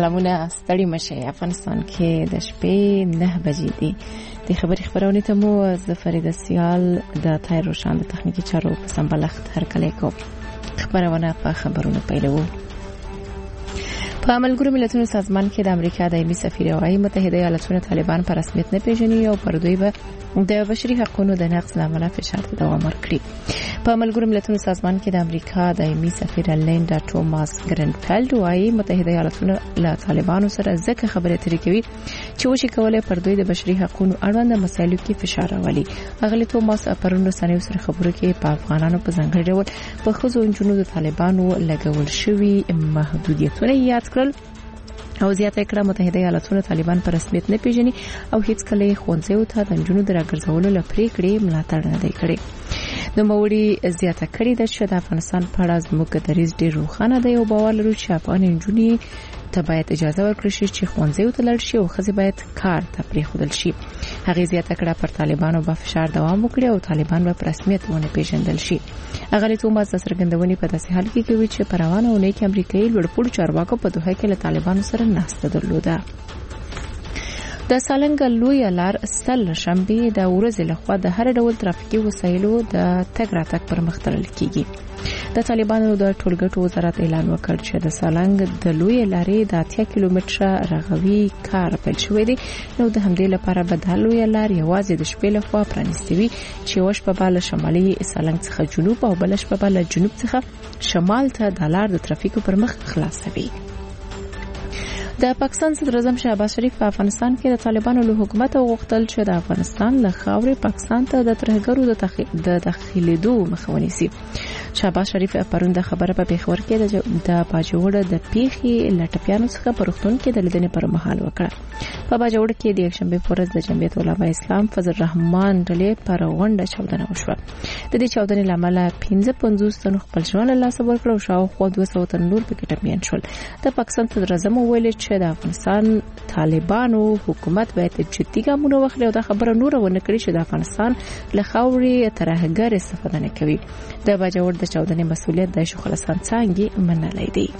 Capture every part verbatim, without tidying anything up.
سلامونه، ستړي مشه. افغانستان کې د شپې نه بجې دي. د خبري خبرونه ته مو ز فرید سیال د تای روشان د تخنیکی چارو په سمبلخت هر کله کو خبرونه په خبرونه پیلو. په ملګرو ملتونو سازمان کې د امریکا دایمي سفیر او ایالات متحده ایالاتونو طالبان په رسمیت نه پیژني او پر دوی به د بشري حقوقو د نقض لامل فشار ته دوام ورکړي. په ملګرو ملتونو سازمان کې د امریکا دایمي سفیر لیندا توماس ګرینفیلډ وايي متحده ایالاتونو له طالبانو سره ځکه خبرې اترې کوي چې وشي کولای پر دوی د بشري حقوقو اړوند مسایلو کې فشار راولي. اغلی توماس پرونو سنوي سره خبرو کې په افغانانو په ځانګړي ډول په خزو انجونو د طالبانو لګول شوی محدودیتونه یاد کړل او زیاته کړه متحده ایالاتونو طالبان په رسمیت نه پیژني او هیڅ کله خونځو ته د انجونو د راګرځولو لپاره کړي ملاتړ نه دی کړی. نو موري زیاته کړی د شد افغانستان په اړه زموږ دریز ډیر روښانه دی او باور لرو چې افغان انجونی ته باید اجازه ورکړي شي چې خونځو ته لاړ شي او خزي باید کار ته پریښودل شي. هغه زیاته کړه پر طالبانو په فشار دوام وکړي او طالبان په رسمیت ونه پیژندل شي. هغه توماس د سرګندونې په داسې حال کې کوي چې پروانه او نیک امریکایي لوړپوړ چارواکو په دوحه کې له طالبانو سره ناسته درلوده. د سالنګ لوی لار سل شنبه د ورځې لخوا د هر ډول ترافیکي وسایلو د تګ راتګ پر مخ تړل کیږي. د طالبانو د ټولګټو وزارت اعلان وکړ چې د سالنګ د لوی لارې د اتیا کیلومتره رغوي کار پیل شوی دی. نو د همدې لپاره به د لوی لار یوازې د شپې لخوا پرانیستوي چې وش په بل شمالي سالنګ څخه جنوب او بلش په بل جنوب څخه شمال ته د لار د ترافیکو پر مخ خلاصوي. د پاکستان صدر اعظم شهباز شریف په افغانستان کې د طالبانو له حکومت غوښتل چې د افغانستان له خاورې پاکستان ته د ترهګرو د تخ... د داخليدو مخه ونیسي. شهباز شریف پرون د خبره په پیښور کې د باجوړ د پیخي لټپیانو څخه پرختون کې د لیدنې پر مهال وکړه. په باجوړ کې د یکشنبه پورز د جمعیت علماء اسلام فضل الرحمن ډلې پر غونډه چاودنه وشوه. د دې چاودنې لامل پنځه پنځوس تن خپل ژوند له لاسه ورکړ او شاوخوا دوه سوه تن نور پکې ټپیان شول. د پاکستان صدر اعظم ویل چې د افغانستان طالبانو حکومت باید جدي ګامونه واخلي او دا خبره نور ونه کړي چې د افغانستان له خاورې ترهګر استفاده نه کوي. د باجوړ د چاودنې مسؤلیت د شیخ الاسلام څنګه منلای دی.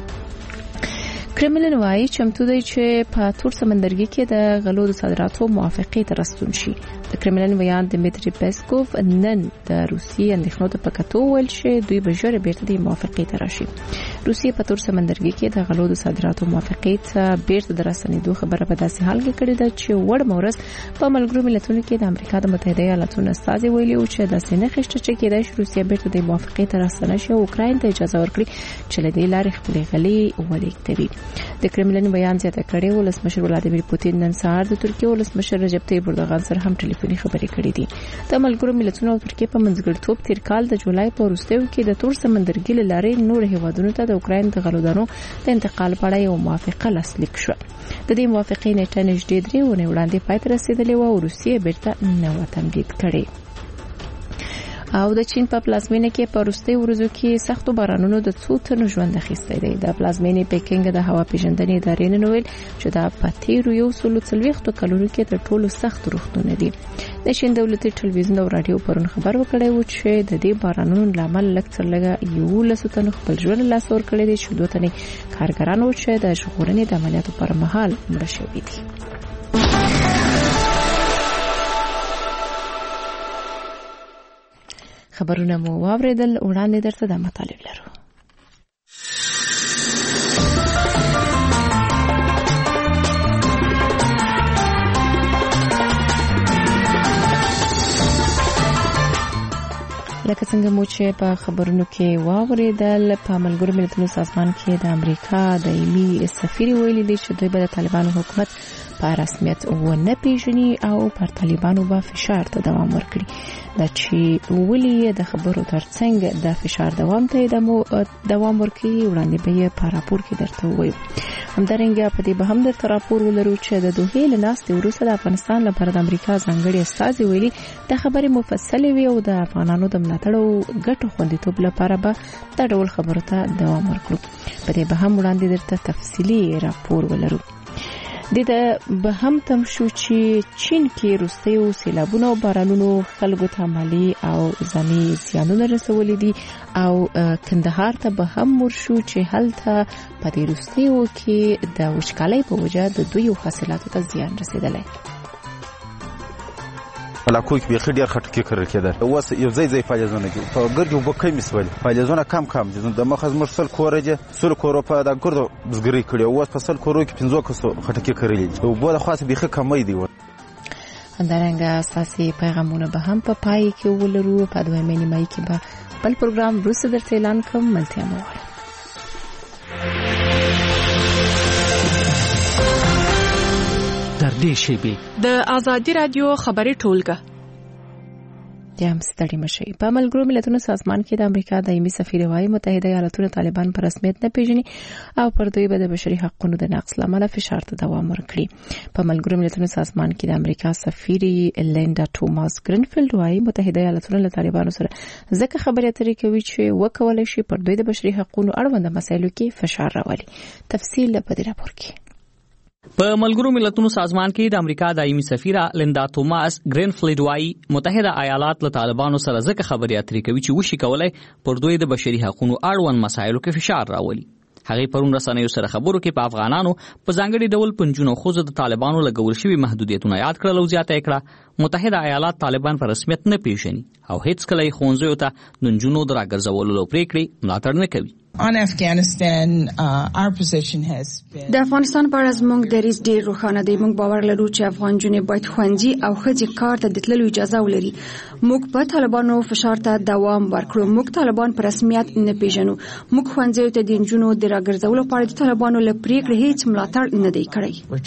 کرملین وايي چمتو دی چې په تور سمندرګي کې د غلو د صادراتو موافقه ته رسیدون شي. د کرملین ویان دمیتری پیسکوف نن د روسیې اندېښنو ته پکاتو ویل چې دوی به ژر بیرته د موافقه ته راشي. روسیې په تور سمندرګي کې د غلو د صادراتو موافقه ته بیرته درسنیدو خبره په داسې حال کې کړې ده چې وړ مورز په ملګرو ملتونو کې د امریکا د متحده ایالاتونو استازي ویلي او چې د سینې خشته چې کېدای شي روسیې بیرته د موافقه ته رسنه شي او اوکراین ته اجازه ورکړي چې له دې لارې خپلې غلې ولېږدوي. د کرملین بیان زیاته کړي ولسمشر ولادیمیر پوتین نن سهار د ترکیې ولسمشر رجب طیب اردوغان سره هم ټلیفوني خبرې کړې دي. د ملګرو ملتونو او ترکیې په منځګړیتوب تیر کال د جولای په وروستیو کې د تور سمندرګي له لارې نور هیوادونو ته د اوکراین د غلودانو د انتقال په اړه یو موافقه لاسلیک شوه. د دې موافقې نیټه نږدې درې ونې وړاندې پای ته رسیدلې و او روسیې بیرته نوې تمدید کړې. او د چین په پلازمینه کې په وروستیو ورځو کې سختو بارانونو د څو تنو ژوند اخیستی دی. د پلازمینې پیکینګ د هوا پیژندنې ادارې نن ویل چې دا په تیرو یو سلو څلوېښتو کلونو کې تر ټولو سخت روغتون دي. د چین دولتي ټلویزیون او رادیو پرون خبر ورکړی و چې د دې بارانونو لامل لږ تر لږه یولس تنو خپل ژوند له لاسه ورکړی دی چې دوه تنې کارګران و چې د ژغورنې د عملیاتو پر مهال مړه شوي دي. خبرونه مو واوریدل، وړاندې درته د مطالب لرو. لکه څنګه مو چې په خبرونو کې واوریدل، په ملګرو ملتونو سازمان کې د امریکا دایمي سفیر ویلي دی چې دوی به د طالبانو حکومت په رسمیت ونه پیژني او پر طالبانو به فشار ته دوام ورکړي. دا چې ولې د خبرو ترڅنګ د فشار دوام ته دوام ورکړي وړاندې به یې په راپور کې درته وایو. همدارنګه په دې به هم درته راپور ولرو چې د دوحې له ناستې وروسته د افغانستان لپاره د امریکا ځانګړي استازي ویلي د خبرې مفصلې وي او د افغانانو د ملاتړ او ګټو خوندیتوب لپاره به دا ډول خبرو ته دوام ورکړو. په دې به هم وړاندې درته تفصیلي راپور ولرو. د به هم تم شو چې چین کې روسیو سیلابونو او بارانونو خلکو ته مالی او ځاني زیانونه رسولي دي او کندهار ته به هم ورشو چې هلته په دې روسیو کې د وچکالۍ په وجه د دوی حاصلاتو ته زیان رسیدلی. علاقو کې بيخي ډېر خټکی کړل کېده. اوس یو ځای ځای فعالیتونه دي په ګرځو وبکې مسول فعالیتونه کم کم دي. د مخز مرسل کورجه سل کورو په د ګرځو بزګری کړي. اوس په سل کورو کې پنځه کسو خټکی کړل. او بوله خاصه بيخي کمې دي. همدارنګه اساسي پیغامونه به هم په پای کې ولرو. په دویمه نیمه کې به بل پروګرام روسي درته اعلان کوم. ملتیا مو در دې شیبې د آزادي رادیو خبري ټولګه یم ستړي مشي. په ملګرو ملتونو سازمان کې د امریکا دایمي سفیر وايي متحده ایالاتونه طالبان په رسمیت نه پیژني او پر دوی به د بشري حقوقو د نقض لامل فشار ته دوام ورکړي. په ملګرو ملتونو سازمان کې د امریکا سفیر لیندا توماس گرینفیلد وايي متحده ایالاتونه له طالبانو سره ځکه خبرې اترې کوي چې وکولای شي پر دوی د بشري حقوقو اړوند مسایلو کې فشار راولي. تفصیل په دې راپور کې. په ملګرو ملتونو سازمان کې د امریکا دایمي سفیره لیندا توماس گرینفیلد وايي متحده ایالات له طالبانو سره ځکه خبرې اترې کوي چې وشي کولای پر دوی د بشري حقوقو اړوند مسایلو کې فشار راولي. هغه پرون رسنیو سره خبرو کې په افغانانو په ځانګړي ډول پنځونو خوځو د طالبانو لګول شوی محدودیتونه یاد کړل او زیاته کړه متحده ایالات طالبان په رسمیت نه پیژني او هیڅ کله یې خونځو ته د نجونو دراګرځولو پریکړې ملاتړ نه کوي. On Afghanistan, uh, our position has been د افغانستان په اړه زموږ دریځ ډېر روښانه دی. موږ باور لرو چې افغان جنې باید ښوونځي او ښځې کار ته د تللو اجازه ولري. موږ په طالبانو فشار ته دوام ورکړو. موږ طالبان په رسمیت نه پیژنو. موږ ښوونځیو ته د نجونو د راګرځولو په اړه د طالبانو له پریکړې هیڅ ملاتړ نه دی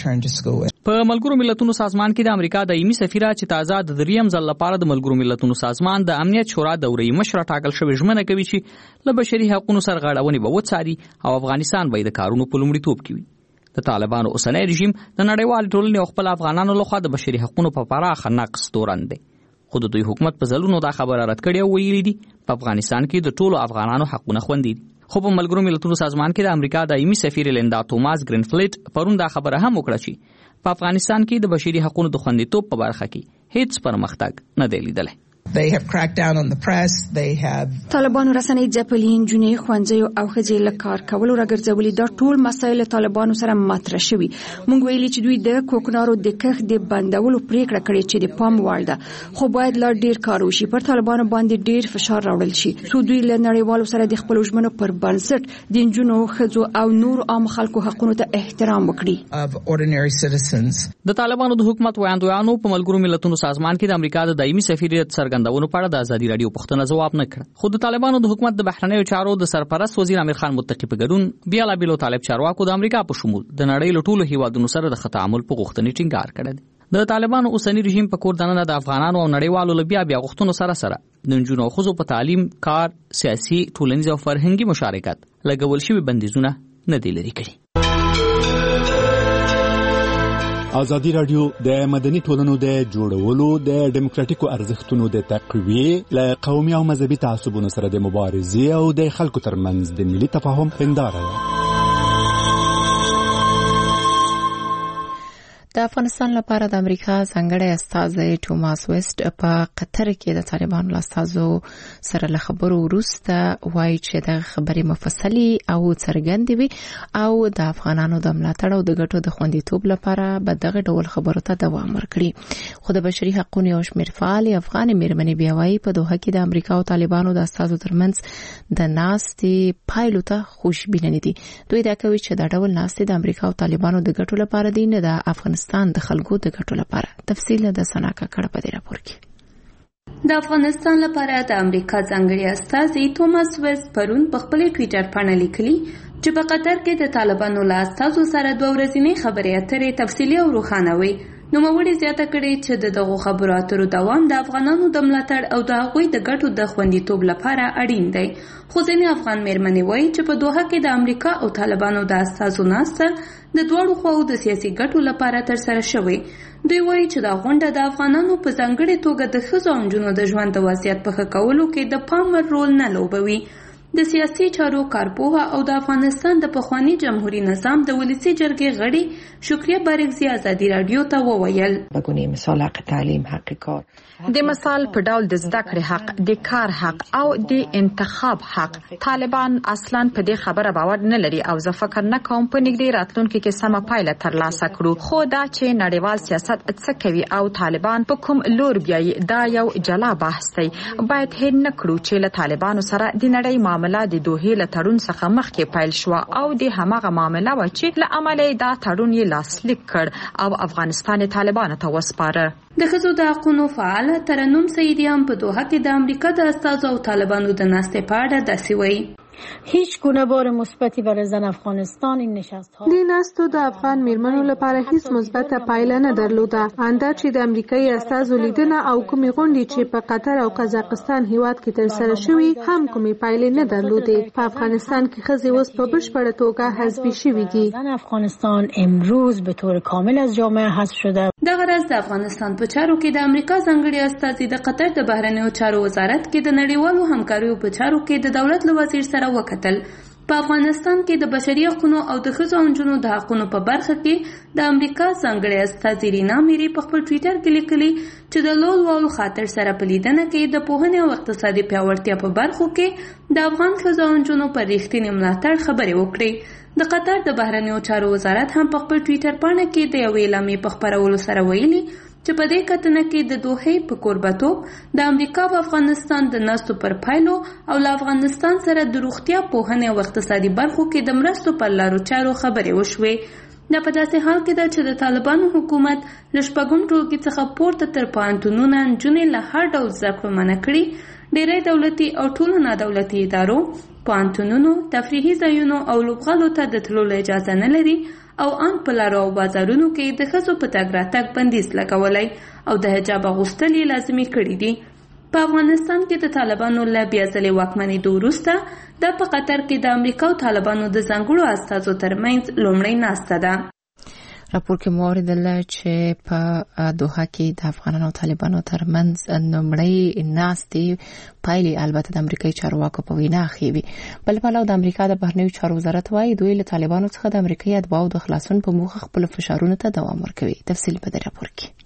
کړی. په ملګرو ملتونو سازمان کې د امریکا دایمي سفیره چې تازه د دریم ځل لپاره د ملګرو ملتونو سازمان د امنیت شورا دوري مشره ټاکل شوې ژمنه کوي چې له بشري حقوقو سره غاړهونې به وڅاري او افغانستان به د کارونو په لومړیتوب کې وي. د طالبانو اوسنی رژیم د نړیوال ټولنې او خپل افغانانو لخوا د بشري حقوقو په پراخه نقض تورن دی. خو د دوی حکومت په ځلونو دا خبره رد کړې او ویلي دي په افغانستان کې د ټولو افغانانو حقونه خوندي دي. خو په ملګرو ملتونو سازمان کې د امریکا دایمي سفیر لیندا توماس گرینفیلد پرون دا خبره هم وکړه چې په افغانستان کې د بشري حقوقو د خوندیتوب په برخه کې هیڅ پرمختګ نه دی لیدلی. They have cracked down on the press. They have طالبانو رسنۍ ځپلي، نجونې ښوونځیو او ښځې له کار کولو راګرځولي. دا ټول مسایل طالبانو سره مطرح شوي. موږ ویلي چې دوی د کوکنارو د کښت د بندولو پریکړه کړې چې د پام وړ ده، خو باید لا ډیر کار وشي. پر طالبانو باندې ډیر فشار راوړل شي څو دوی له نړیوالو سره د خپلو ژمنو پر بنسټ د نجونو، ښځو او نور عام خلکو حقونو ته احترام وکړي. of ordinary citizens. د طالبانو د حکومت وړاندویانو په ملګرو ملتونو سازمان کې د امریکا د دایمي سفیر څرګندونو په اړه د ازادي رادیو پوښتنه ځواب نه کړ. خو د طالبانو د حکومت د بهرنیو چارو د سرپرست وزیر امیر خان متقی په ګډون بیا لا بیلو طالب چارواکو د امریکا په شمول د نړۍ له ټولو هیوادونو سره د تعامل په غوښتنې ټینګار کړی دی. د طالبانو اوسنی رژیم په کور دننه د افغانانو او نړیوالو له بیا بیا غوښتنو سره سره د نجونو او ښځو په تعلیم، کار، سیاسي، ټولنیز او فرهنګي مشارکت لګول شوي بندیزونه نه دي لرې کړي. ازادي رادیو د مدني ټولنو د جوړولو د ډیموکراتیکو ارزښتونو د تقویې له قومي او مذهبي تعصبونو سره د مبارزې او د خلکو ترمنځ د ملي تفاهم هنداره ده. د افغانستان لپاره د امریکا ځانګړی استازی توماس ویسټ په قطر کې د طالبانو له استازو سره له خبرو وروسته وایي چې د خبرې مفصلي او څرګندې وي او د افغانانو د ملاتړ او د ګټو د خوندیتوب لپاره به دغه ډول خبرو ته دوام ورکړي. خو د بشري حقوقو یو شمېر فعال افغان میرمنې بیا وایي په دوحه کې د امریکا او طالبانو د استازو ترمنځ د ناستې پایلو ته خوشبینه نه دي. دوی دا کوي چې دا ډول ناستې د امریکا او طالبانو د ګټو لپاره دي، نه د افغانستان د خلکو د ګټو لپاره. تفصیل د سناکا کړه په دې راپور کې. د افغانستان لپاره د امریکا ځانګړي استازي توماس ویسټ پرون په خپل ټوئیټر باندې لیکلي چې په قطر کې د طالبانو له استازو سره دوه ورځې خبرې اترې تفصیلي او روښانه وي. نو موږ زیاته کړې چې د دغه خبرو اترو دوام د افغانانو د ملاتړ او د هغوی د ګټو د خوندیتوب لپاره اړین دی. خو ځینې افغان میرمنې وایي چې په دوحه کې د امریکا او طالبانو د استازو ناسته د دواړو خواو د سیاسي ګټو لپاره ترسره شوې. دوی وایي چې دا غونډه د افغانانو په ځانګړې توګه د ښځو او نجونو د ژوند د وضعیت په ښه کولو کې د پام وړ رول نه لوبوي. د سیاسي چارو کارپوه او د افغانستان د پخوانی جمهوریت نظام د ولسی جرګې غړي شکریه بارکزی ازادي رادیو ته وویل بګونی مثال حق تعلیم، حق کار، د مثال په ډول د زده کړې حق، د کار حق او د انتخاب حق. طالبان اصلا په دې خبره باور نه لري او زه فکر نه کوم په نږدې راتلونکي کې سمه پایله ترلاسه کړو. خو دا چې نړیوال سیاست څه کوي او طالبان په کوم لور بیایي دا یو جلا بحث دی. باید هېر نه کړو چې له طالبانو سره د نړۍ معامله د دوحې له تړون څخه مخکې پیل شو او د هماغه معامله و چې له عمله دا تړون یې لاسلیک کړ او افغانستان طالبانو ته وسپاره. د ښځو د حقونو فعاله ترنم سعیدیان په دوحه کې د امریکا د استازو او طالبانو د ناستې په اړه داسې وایي: هیچ گونه بار مثبتی برای زن افغانستان این نشست ها دی نستو د افغان میرمنو لپاره هیڅ مثبت پایله نه درلوده. انده چې د امریکایي استازو لیدنه او کومې غونډې چې په قطر او قزاقستان هیواد کې ترسره شوې هم کومې پایلې نه درلودې. په افغانستان کې ښځې اوس په بشپړه توګه حذفي شوې دي. زن افغانستان امروز به طور کامل از جامعه حذف شده. دغه راز د افغانستان په چارو کې د امریکا ځانګړي استازي د قطر د بهرنیو چارو وزارت کې د نړیوالو همکاریو په چارو کې د دولت له وزیر سره وکتل. په افغانستان کې د بشري حقوقو او د ښځو او نجونو د حقوقو په برخه کې د امریکا ځانګړي استازي رینا میری په خپل ټویټر کې لیکلي چې د لول والو خاطر سره په لیدنه کې د پوهنې او اقتصادي پیاوړتیا په برخو کې د افغان ښځو او نجونو پر رښتینې ملاتړ خبرې وکړي. د قطر د بهرنیو چارو وزارت هم په خپل ټویټر پاڼه کې د یوې اعلامیې په خپرولو سره ویلي چې په دې کتنه کې د دوحې په کوربتوب د امریکا او افغانستان د ناستو پر پایلو او له افغانستان سره د روغتیا، پوهنې او اقتصادي برخو کې د مرستو پر لارو چارو خبرې وشوې. دا په داسې حال کې ده چې د طالبانو حکومت له شپږم ټولګي څخه پورته تر پوهنتونونه نجونې له هر ډول زده کړو منع کړي. ډېری دولتي او ټولو نادولتي ادارو پوهنتونونو، تفریحي ځایونو او لوبغالو ته د تللو اجازه نه لري او ان په لارو او بازارونو کې د ښځو په تګ راتګ بندیز لګولی او د حجاب اغوستل یې لازمي کړي دي. په افغانستان کې د طالبانو له بیا ځلې واکمنېدو وروسته دا په قطر کې د امریکا او طالبانو د ځانګړو استازو ترمنځ لومړۍ ناسته ده. راپور کې مو اوریدل چې په دوحه کې د افغانانو او طالبانو ترمنځ لومړۍ ناستې پایلې البته د امریکایي چارواکو په وینا ښیي. بل پلو د امریکا د بهرنیو چارو وزارت وايي دوی له طالبانو څخه د امریکایي اتباعو د خلاصون په موخه خپل فشارونو ته دوام ورکوي. تفصیل په دې راپور کې.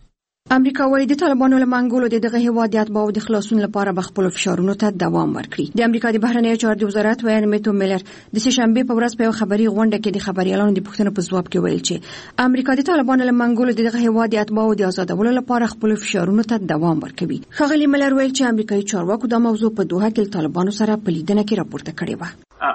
امریکا وايي د طالبانو له منګولو د دغه هیواد د اتباعو د خلاصون لپاره به خپل فشارونو ته دوام ورکړي. د امریکا د بهرنیو چارو وزارت وایي میتو میلر د سه شنبه په ورځ په یو خبري غونډه کې د خبريالانو د پوښتنو په ځواب کې ویل چې امریکا د طالبانو له منګولو د دغه هیواد د اتباعو د آزادولو لپاره خپل فشارونو ته دوام ورکوي. ښاغلي میلر ویل چې امریکایي چارواکو د موضوع په دوحه کې طالبانو سره په لیدنه کې راپورته کړې و.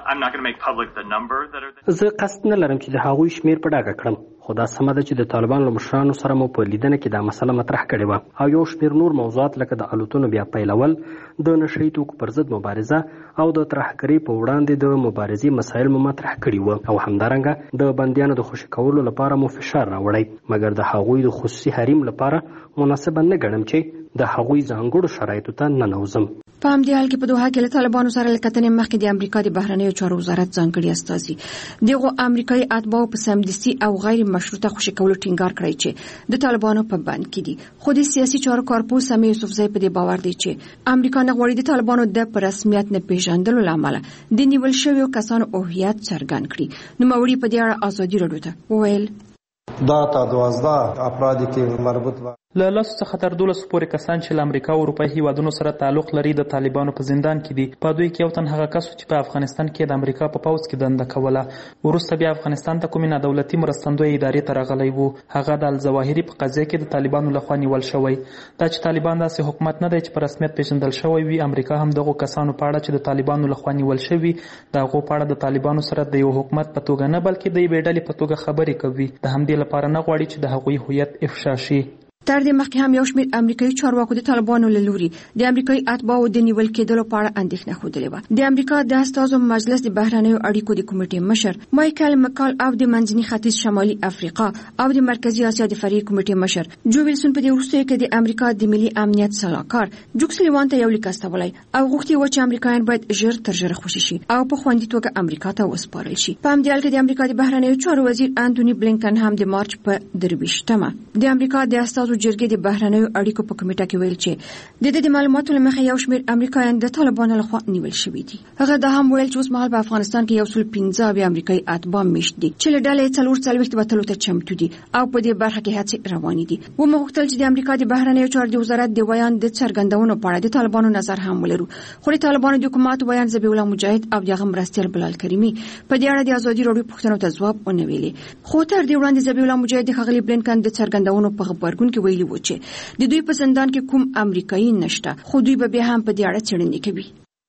زه قصد نه لرم چې د هغوی شمیر په ډاګه کړم، خو دا سمه ده چې د طالبانو له مشرانو سره مو په لیدنه کې دا مسله مطرح کړې وه او یو شمیر نور موضوعات لکه د الوتنو بیا پیلول، د نشهیي توکو پر ضد مبارزه او د ترهګرۍ په وړاندې د مبارزې مسایل مو مطرح کړي وو او همدارنګه د بندیانو د خوشي کولو لپاره مو فشار راوړی، مګر د هغوی د خصوصي حریم لپاره مناسبه نه ګڼم چې د هغوی ځانګړو شرایطو ته ننوځم. په همدې حال کې په دوحه کې له طالبانو سره له کتنې مخکې د امریکا د بهرنیو چارو وزارت ځانګړي استازي دغه امریکایي اتباعو په سمدستي او غیر مشروطه خوشي کولو ټینګار کړی چې د طالبانو په بند کې دي. خو د سیاسي چارو کارپوه سمیع یوسفزی په دې باور دی چې امریکا نه غواړي د طالبانو د په رسمیت نه پیژندلو لامل د نیول شویو کسانو هویت څرګند کړي. نو موري په دې اړه ازادي راډیو ته وویل دا تا دوازده افراد کې مربوط و له لسو څخه تر دولسو پورې کسان چې له امریکا او اروپایي هیوادونو سره تعلق لري د طالبانو په زندان کې دي. په دوی کې یو تن هغه کس چې په افغانستان کې د امریکا په پوځ کې دنده کوله، وروسته بیا افغانستان ته کومې نادولتي مرستندویه ادارې ته راغلی و. هغه د الظواهري په قضیه کې د طالبانو لخوا نیول شوی. دا چې طالبان داسې حکومت نه دی چې په رسمیت پیژندل شوی وي، امریکا هم دغو کسانو په اړه چې د طالبانو لخوا نیول شوي د هغو په اړه د طالبانو سره د یو حکومت په توګه نه بلکې د یوې ډلې په توګه خبرې کوي. د همدې لپاره نه غواړي چې د هغوی هویت افشا شي. تر دې مخکې هم یو شمېر امریکایي چارواکو د طالبانو له لوري د امریکایي اتباعو د نیول کېدلو په اړه اندېښنه ښودلې وه. د امریکا د استازو مجلس د بهرنیو اړیکو د کمیټې مشر مایکل مکال او د منځني ختیځ شمالي افریقا او د مرکزي اسیا د فرعي کمیټې مشر جو ویلسون په دې وروستیو کې د امریکا د ملي امنیت سلاکار جوک سلیوان ته یو لیک استولی او غوښتي و چې امریکایان باید ژر تر ژره خوشي شي او په خوندي توګه امریکا ته وسپارل شي. په همدې حال کې د امریکا د بهرنیو چارو وزیر انټوني بلینکن هم د مارچ په درویشتمه د امریکا د استازو عضو جرګې د بهرنیو اړیکو په کمیټه کې ویل چې د دې معلوماتو لمخې یو شمېر امریکایان د طالبانو لخوا نیول شوي دي. هغه دا هم ویل چې اوس مهال په افغانستان کې یو سل پنځه اویا امریکایي اتباع مېشت دي چې له ډلې څلور څلوېښت وتلو ته چمتو دي او په دې برخه کې هڅې روانې دي. ومو غوښتل چې د امریکا د بهرنیو چارو د وزارت د ویان د څرګندونو په اړه د طالبانو نظر هم ولرو، خو د طالبانو د حکومت ویان ذبیح الله مجاهد او د هغه مرستیال بلال کریمي په دې اړه د ازادي راډیو پوښتنو ته ځواب ونه ویلي. خو تر دې وړاندې ذبیح الله مجاهد د ښاغلي بلینکن د څرګندونو په غبرګون کې ویلي و چې د دوی په زندان کې کوم امریکایي نشته، خو دوی به بیا هم په دې اړه څېړنې کوي.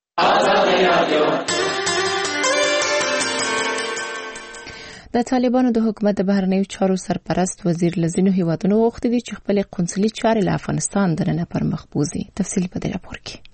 د طالبانو د حکومت د بهرنیو چارو سرپرست وزیر لزینو هیوادونو غوښتي دي چې خپل قونسلي چارې له افغانستان دننه پر مخ بوزي. تفصیل په دې راپور کې.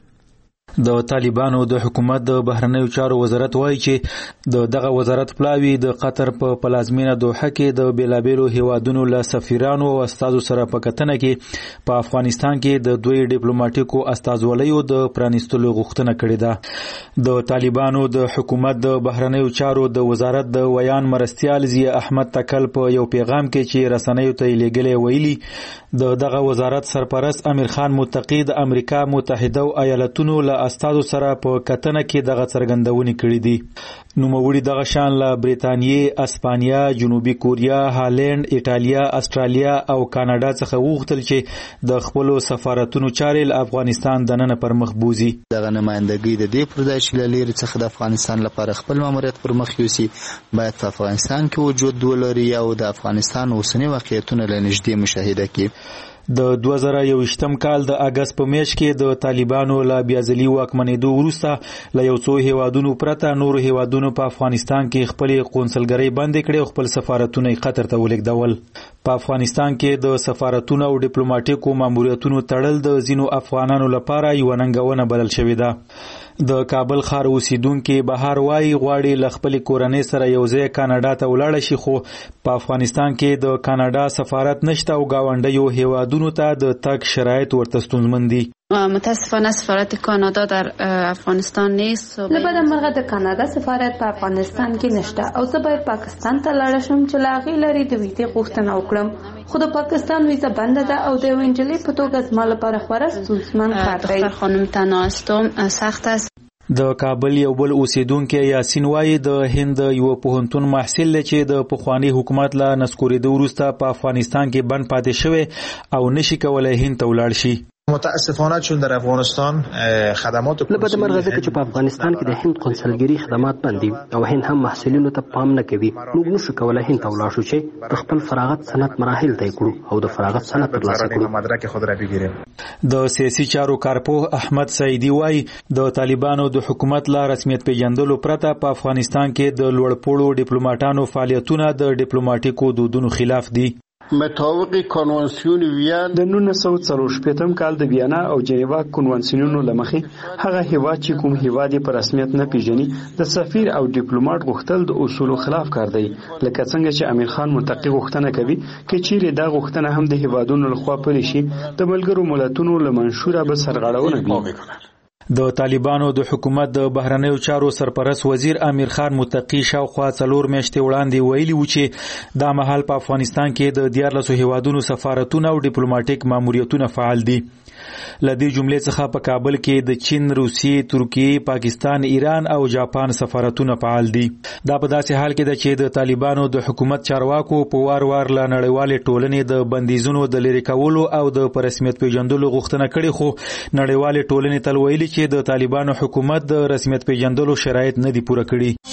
د طالبانو د حکومت د بهرنیو چارو وزارت وایي چې د دغه وزارت پلاوی د قطر په پلازمینه دوحه کې د بیلابیلو هیوادونو له سفیرانو او استادو سره په کتنه کې په افغانستان کې د دوی ډیپلوماټیکو استازولیو د پرانیستلو غوښتنه کړې ده. د طالبانو د حکومت د بهرنیو چارو د وزارت د ویان مرستیال ضیاء احمد تکل په یو پیغام کې چې رسنیو ته لېږلی ویلي د دغه وزارت سرپرست امیر خان متقی د امریکا متحده ایالاتونو له استادو سره په کتنه کې دغه څرګندونې کړې دي. نوموړي دغه شان له بریتانیې، اسپانیا، جنوبي کوریا، هالند، ایټالیا، استرالیا او کاناډا څخه وغوښتل چې د خپل سفارتونو چارې له افغانستان دننه پر مخ بوزي. دغه نمائندګي د دې پر ځای چې لری څخه د افغانستان لپاره خپل ماموریت پر مخ یوسي باید په افغانستان کې وجود ولري او د افغانستان اوسنی واقعیتونه له نږدې مشاهده کړي. د دوه زره یوویشتم کال د اگست په میاشت کې د طالبانو له بیازلي واکمنېدو وروسته له یو څو هیوادونو پرته نور هیوادونو په افغانستان کې خپل قونسلګرۍ بندې کړې او خپل سفارتونه قطر ته ولېږدول. په افغانستان کې د سفارتونو او ډیپلوماټیکو ماموریتونو تړل د ځینو افغانانو لپاره یو ننګونه بلل شوې ده. د کابل ښار اوسیدونکو بهار وایي غواړي له خپل کورنۍ سره یو ځای کاناډا ته ولاړ شي، خو په افغانستان کې د کاناډا سفارت نشته او گاونډیو هیوادونو ته د تګ شرایط ورته ستونزمن دي. متاسفانه سفارت کانادا در افغانستان نیست. لبد مرغه د کانادا سفارت په افغانستان کې نشته او زه باید پاکستان ته لاړ شم چې لاغي لري د ویزې غوښتنه وکړم، خو د پاکستان ویزه بنده ده او د وینجلې په توګه زما لپاره خورا ستونزمن کار دی. دختر خانم تنها هستم، سخت است. د کابل یو بل اوسیدونکو یاسین وایي د هند یو پوهنتون محصل چې د پخوانی حکومت له نسکورېدو وروسته په افغانستان کې بند پاتې شوی او نشي کولای هند ته ولاړ شي. متاسفانه چون در افغانستان خدمات لبد مرغه ځکه چې په افغانستان کې د هند قونسلګري خدمات بند دي او هند هم محصلینو ته پام نه کوي، موږ نشو کولای هند ته ولاړ شو چې د خپل فراغت سند مراحل طی کړو او د فراغت سند ترلاسه کړو. مدرک خود را بگیریم. د سیاسي چارو کارپوه احمد سعیدی وایي د طالبانو د حکومت لا رسمیت پیژندلو پرته په افغانستان کې د لوړپوړو ډیپلوماټانو فعالیتونه د ډیپلوماټیکو دودونو خلاف دي. مطابق کنوانسیون وین د نولس سوه څلور شپېتم کال د ویانا او جنیوا کنوانسیونونو لمخې هغه هیواد چې کوم هیواد په رسمیت نه پیژني د سفیر او ډیپلوماټ غوښتل د اصولو خلاف کار دی، لکه څنګه چې امیر خان متقی غوښتنه کوي چې چیرې دا غوښتنه هم د هیوادونو لخوا پلي شي د ملګرو ملتونو له منشوره به سرغړونه وي. د طالبانو د حکومت د بهرنیو چارو سرپرست وزیر امیر خان متقی شاوخوا څلور میاشتې وړاندې ویلي و چې دا مهال په افغانستان کې د دیارلسو هیوادونو سفارتونه او ډیپلوماټیک ماموریتونه فعال دي. لدې جملې څخه په کابل کې د چین، روسیې، ترکیې، پاکستان، ایران او جاپان سفارتونه فعال دي. دا په داسې حال کې ده چې د طالبانو د حکومت چارواکو په وار وار له نړیوالې ټولنې د بندیزونو د لرې کولو او د رسمیت پیژندلو غوښتنه کړې، خو نړیوالې ټولنې تل ویلي چې د طالبانو حکومت د رسمیت پیژندلو شرایط نه دي پوره کړي.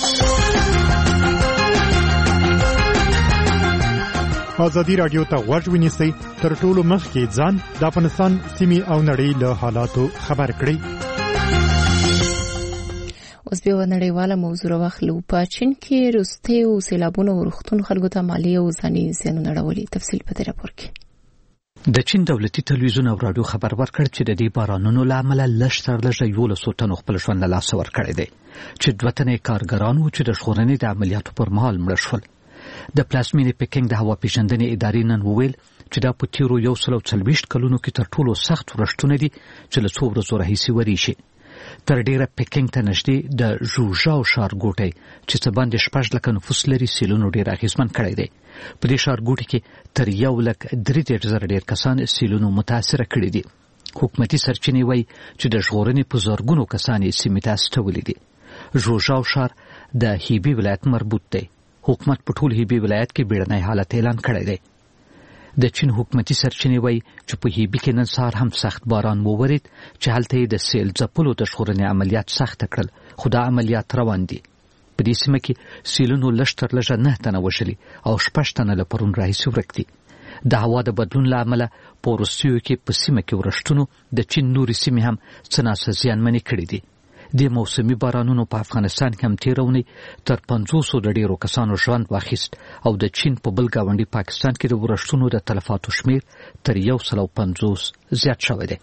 ازادي رادیو ته غوږ ونیسئ، تر ټولو مخکې ځان د افغانستان سیمې او نړۍ له حالاتو خبر کړئ. اوس بیا نړیواله موضوع راواخلو. په چین کې وروستیو سیلابونو روغتون خلکو ته مالي او ځاني زیانونه اړولي. تفصیل په دې راپور کې. د چین دولتي تلویزیون او رادیو خبر ورکړ چې د دې بارانونو له امله لږ تر لږه یولسو تنو خپل ژوند له لاسه ورکړی دی، چې دوه تنې کارګران وو چې د ژغورنې د عملیاتو پر مهال مړه شول. د پلازمینې پکینګ د هوا پیژندنې ادارې نن وویل چې دا په تیرو یو سل او څلوېښت کلونو کې تر ټولو سخت ورښتونه دي چې له څو ورځو راهیسې ورېږي. تر ډیره پکینګ ته نږدې د ژوژاو ښارګوټی چې څه باندې شپږ لکه نفوس لري سیلونو ډیر اغیزمن کړی دی. په دې ښارګوټي کې تر یو لک درې دېرش زره ډیر کسان سیلونو متاثره کړي دي. حکومتي سرچینې وایي چې د ژغورنې په زرګونو کسان یې سیمې ته استولي دي. ژوژاو ښار د هیبي ولایت مربوط دی. حکومت په ټول هیبي ولایت کې بیړنی حالت اعلان کړی دی. د چین حکومتي سرچینې وایي چې په هیبي کې نن سهار هم سخت باران وورید چې هلته یې د سیل ځپلو د ژغورنې عملیات سخته کړل، خو دا عملیات روان دي. په دې سیمه کې سیلونو لږ تر لږه نه تنه وژلي او شپږ تنه له پرون راهیسې ورک دي. د هوا د بدلون له امله په وروستیو کې په سیمه کې ورښتونو د چین نورې سیمې هم څه ناڅه زیانمنې کړي دي. د موسمي بارانونو په افغانستان کې هم تېره اونۍ تر پنځوسو د ډېرو کسانو ژوند واخیست او د چین په بل ګاونډي پاکستان کې د ورښتونو د تلفاتو شمیر تر یو سل او پنځوس زیات شوی دی.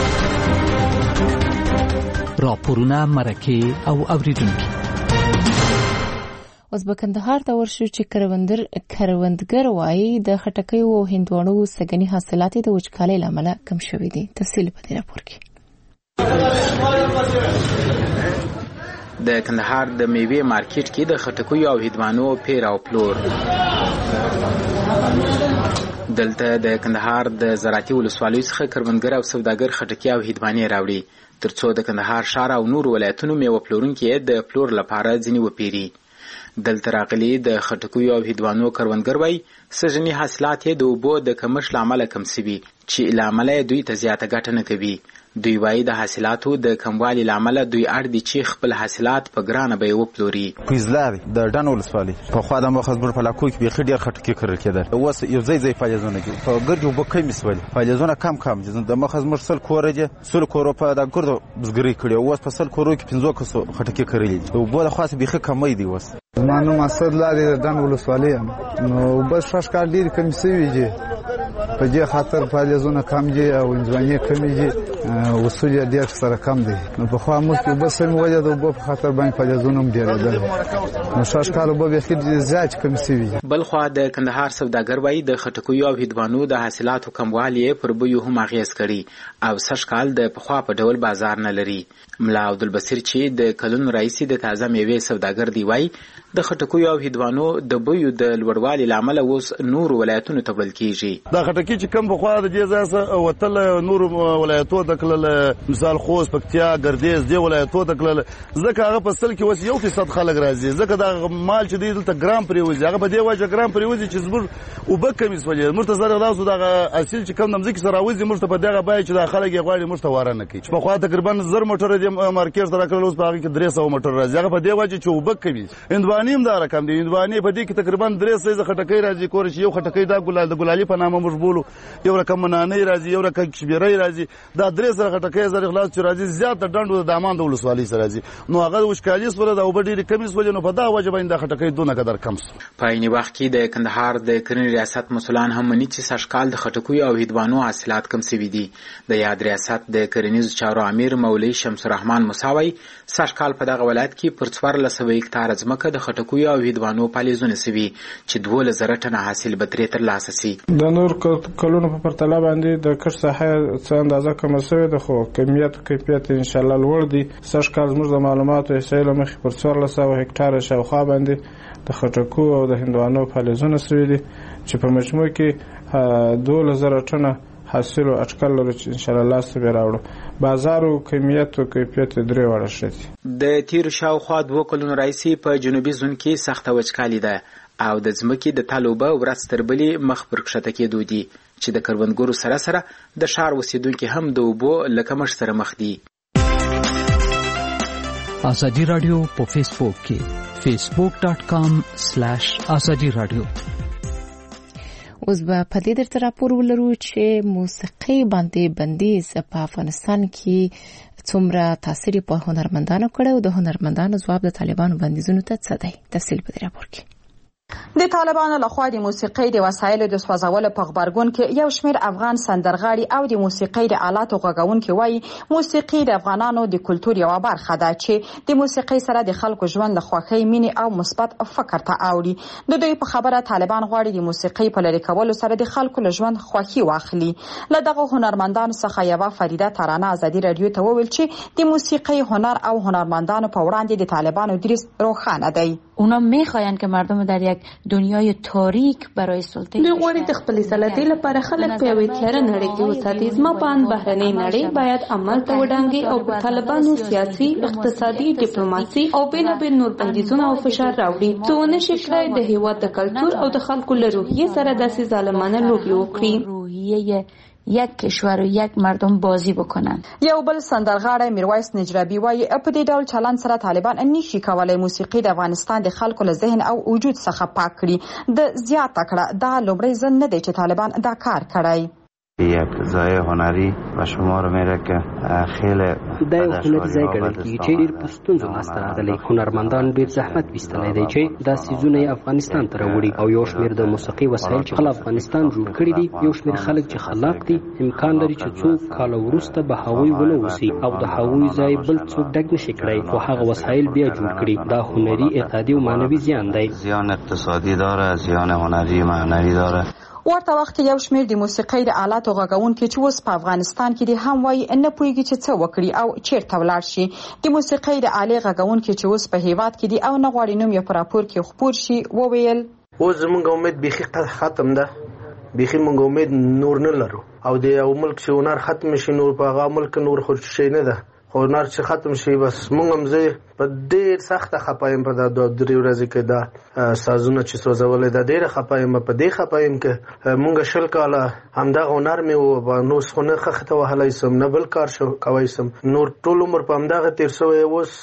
راپورونه، مرکې او اوریدونکي. اوس به کندهار ته ورشو چې کروندګر کروندګر وایي د خټکیو او هندواڼو سږني حاصلات د وچکالۍ له امله کم شوي دي. تفصیل په دې راپور کې. د کندهار د میوې مارکیټ کې د خټکیو او هندواڼو پیر او پلور. دلته د کندهار د زراعتي ولسوالیو څخه کروندګر او سوداګر خټکي او هندواڼې راوړي ترڅو د کندهار ښار او نور ولایتونو میوه پلورونکي د پلور لپاره ځینې وپیري. دلته راغلي د خټکیو او هندواڼو کروندګر وایي سږني حاصلات یې د اوبو د کمښت له امله کم سوي چې له امله دوی ته زیاته ګټه نه کوي. دوی وایي د حاصلاتو د کموالي له امله دوی اړ دي چې خپل حاصلات په ګرانه بیه وپلوري. کویزلار د ډن ولسوالۍ پخوا د مخه زموږ په علاقو کې بیخي ډېر خټکي کرل کېدل. اوس یو ځای ځای فعالیتونه کوي په ګردو اوبه کمې سولې فعالیتونه کم کم دي. د مخه زموږ سل کوره دي سل کورو په د ګردو بزګري کړي اوس په سل کورو کې پنځه کسو خټکي کرلي دي. اوبه د خاص بیخي کمې دي. اوس زما نوم اسد لارې د ډن ولسوالۍ یم. نو بس شش کال ډېر کم سوي دي په دې خاطر فعالیتونه کم دي او انځواني کمې دي وصول یې ډېر سره کم دي. نو په خوا موږ کې بس هم وجه د اوبو په خاطر باندې فعالیتونه هم ډېرېدل. نو شش کال اوبه بیخي زیات کم سوي دي. بل خوا د کندهار سوداګر وایي د خټکیو او هندواڼو د حاصلاتو کموالی پر بیو هم اغېز کړي او سږ کال د پخوا په ډول بازار نه لري. ملا عبدالبصیر چې د کلونو راهیسې د تازه میوې سوداګر دی وایي د خټکیو او هندواڼو د بیو د لوړوالي له امله اوس نورو ولایتونو ته وړل کېږي. دا خټکي چې کم پخوا د دې ځای څخه وتل نورو ولایتونو ته تلل، مثال خوست، پکتیا، ګردیز دې ولایتونو ته تلل. ځکه هغه په سل کې اوس یو فیصد خلک راځي. ځکه دا مال چې دی دلته ګرام پرېوځي هغه په دې وجه ګرام پرېوځي چې زموږ اوبه کمې سولې. موږ ته سره داسو دغه اصل چې کم د مځکې سره راوځي موږ ته په دغه بیه چې دا خلک یې غواړي موږ ته واره نه کوي. چې پخوا تقریبا زر موټره د مارکیټ سره کړل اوس په هغه کې درې سوه موټر راځي. هغه په دې وجه چې اوبه کمې. هندواڼې هم دا رقم دی. هندواڼې په دې کې تقریبا درې سوه خټکۍ راځي. کور چې یو خټکۍ دا ګلال د ګلالي په نامه موږ بولو، یو رقم منانۍ راځي، یو رقم کشمیرۍ راځي. دا درې سره خټکۍ زر اخلاص چې راځي زیات د ډنډو د دامان د ولسوالۍ سره راځي. نو هغه د وشکالي سره د اوبه ډېرې کمې سولې نو په دا وجه باندې د خټکۍ دونه قدر کم سو. په عین وخت کې د کندهار د کرنې ریاست مسولان هم مني چې سږ کال د خټکیو او هندواڼو حاصلات کم سوي دي. د یاد ریاست د کرنیزو چارو امیر مولوي شمس الرحمن مساوي سږ کال په دغه ولایت کې پر څوارلس سوه هکتاره ځمکه د خټکیو او هندواڼو پالیزونه سوي چې دولس زره ټنه حاصل به ترې ترلاسه سي. د نور کلونو په پرتله باندې د کښت ساحه څه اندازه کمه سوې ده، خو کمیت او کیفیت انشاءالله لوړ دي. سږ کال زموږ د معلوماتو احصایې له مخې پر څوارلس سوه هکتاره شاوخوا باندې د خټکو او د هندواڼو پالیزونه سوي دي چې په مجموع کې دولس زره ټنه حاصل او اټکل لري چې انشاءالله لاسته به راوړو. بازار او کمیت او کیفیت درې واړه شته. د تیر شاوخوا دوه کلونو راځي په جنوبي زون کې سخته وچکالي ده او د ځمکې د تالوبه ورځ تر بلې مخ پر کښته کېدو دي چې د کروندګرو سره سره د ښار اوسیدونکي هم د اوبو له کمښت سره مخ دي. ازادي رادیو په فیسبوک کې facebook dot com slash azadi radio. اوس به په دې درته راپور ولرو چې موسیقي باندې بندیز په افغانستان کې څومره تاثیر په هنرمندانو کړی او د هنرمندانو ځواب د طالبانو بندیزونو ته څه دی. تفصیل په دې راپور کې. د طالبانو لخوا د موسیقۍ د وسایلو د سوځولو په غبرګون کې یو شمېر افغان سندرغاړي او د موسیقۍ د آلاتو غږونکي وایي موسیقي د افغانانو د کلتور یوه برخه ده چې د موسیقۍ سره د خلکو ژوند له خوښۍ مینې او مثبت فکر ته اوړي. د دوی په خبره طالبان غواړي د موسیقۍ په لرې کولو سره د خلکو له ژوند خوښي واخلي. له دغه هنرمندانو څخه یوه فریده ترانه ازادي راډیو ته وویل چې د موسیقۍ هنر او هنرمندانو په وړاندې د طالبانو دریځ روښانه دی. اونا میخواین که مردم در یک دنیای تاریک برای سلطه دوی غواړي د خپلې سلطې لپاره خلک په یوې تیاره نړۍ کې وساتي. زما په اند بهرنۍ نړۍ باید عمل ته وډانګي او په طالبانو سیاسي، اقتصادي، ډیپلوماسي او بېلابېل نور بندیزونه او فشار راوړي څو ونه شي کړای د هېواد د کلتور او د خلکو له روحیې سره داسې ظالمانه لوبې وکړي. روحیه یک کشور و یک مردم بازی بکنن. یو بل سندرغاړی میرویس نجرابي وایي په دې ډول چلند سره طالبان نشي کولای موسیقي د افغانستان د خلکو له ذهن او وجود څخه پاک کړي. د زیاته کړه دا لومړی ځل نه دی چې طالبان دا کار کړی. یک ځای هنری و شمار میره که خیلی دا یو هنري ځای ګڼل کېږي چې ډېر په ستونزو لاسته راغلی. هنرمندان ډېر زحمت ویستلی دی چې دا څیزونه یې افغانستان ته راوړي او یو شمېر د موسیقي وسایل چې خپل افغانستان جوړ کړي دي، یو شمېر خلک چې خلاق دي امکان لري چې څو کاله وروسته به هغوی ونه اوسي او د هغوی ځای بل څوک ډک نشي کړی خو هغه وسایل بیا جوړ کړي. دا هنري، اقتصادي او معنوي زیان دی. زیان اقتصادي داره، زیان هنري معنوي داره. ورته وخت کې یو شمېر د موسیقۍ د آلاتو غږونکي چې اوس په افغانستان کې دي هم وایي نه پوهېږي چې څه وکړي او چیرته ولاړ شي. د موسیقۍ د آلې غږونکي چې اوس په هېواد کې دي او نه غواړي نوم یې په راپور کې خپور شي وویل اوس زموږ امید بیخي ختم ده. بیخي موږ امید نور نه لرو او د یو ملک چې هنر ختم شي نور په هغه ملک نور خو شي نه ده. هنر چې ختم شي بس موږ هم زه په ډېر سخته خفه یم په دا درې ورځې کې دا سازونه چې سوځولې ده ډېره خفه یم. په دې خفه یم که موږ شل کاله همدغه هنر مې و نو اوس خو نه خښته وهلی سم نه بل کار شو کوی سم نور ټول عمر په همدغه تېر سوی. اوس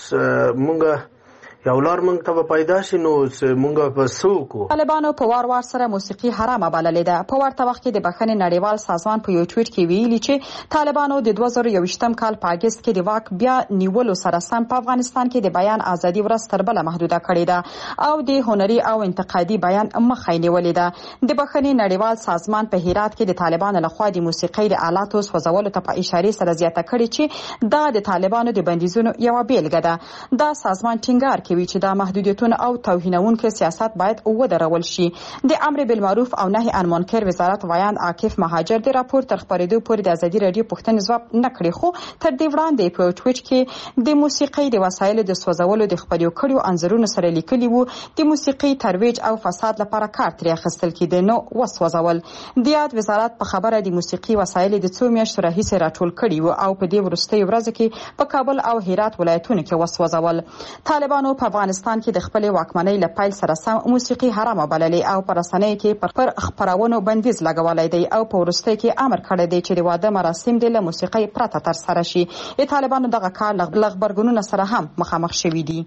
موږ یو لار موږ ته به پیدا شي نو موږ به څه وکړو. طالبانو په وار وار سره موسیقي حرامه بللې ده. په ورته وخت کې د بخښنې نړیوال سازمان په یو ټویټ کې ویلي چې طالبانو د دوه زره یوویشتم کال په اګست کې د واک بیا نیولو سره سم په افغانستان کې د بیان ازادي ورځ تر بله محدوده کړې ده او د هنري او انتقادي بیان مخه یې نیولې ده. د بخښنې نړیوال سازمان په هرات کې د طالبانو لخوا د موسیقۍ د آلاتو سوځولو ته په اشارې سره زیاته کړې چې دا د طالبانو د بندیزونو یوه بیلګه ده. دا سازمان ټینګار کوي چې دا محدودیتونه او توهینونکي سیاست باید ودرول شي. د امر بالمعروف او نهي عن منکر وزارت ویاند عاکف مهاجر د راپور تر خپرېدو پورې د ازادي راډیو پوښتنې ځواب نه کړې خو تر دې وړاندې په ټویټ کې د موسیقۍ د وسایلو د سوځولو د خپرې کړیو انځورونو سره لیکلي وو د موسیقۍ ترویج او فساد لپاره کار ترې اخیستل کېده نو وسوځول. د یاد وزارت په خبره د موسیقي وسایل د څو میاشتو راهیسې راټول کړي وو او په دې وروستیو ورځو کې په کابل او هرات ولایتونو کې وسوځول. طالبانو په افغانستان کې د خپل واکمنۍ له پیل سره سم موسیقي حرامه بللې او په رسنیو کې پر خپرونو بندیز لګولی دی او په وروستیو کې امر کړی دی چې د واده مراسم د له موسیقۍ پرته ترسره شي. د طالبانو دغه کار له غبرګونونو سره هم مخامخ شوي دي.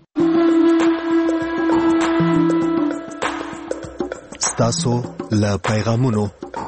ستاسو له پیغامونو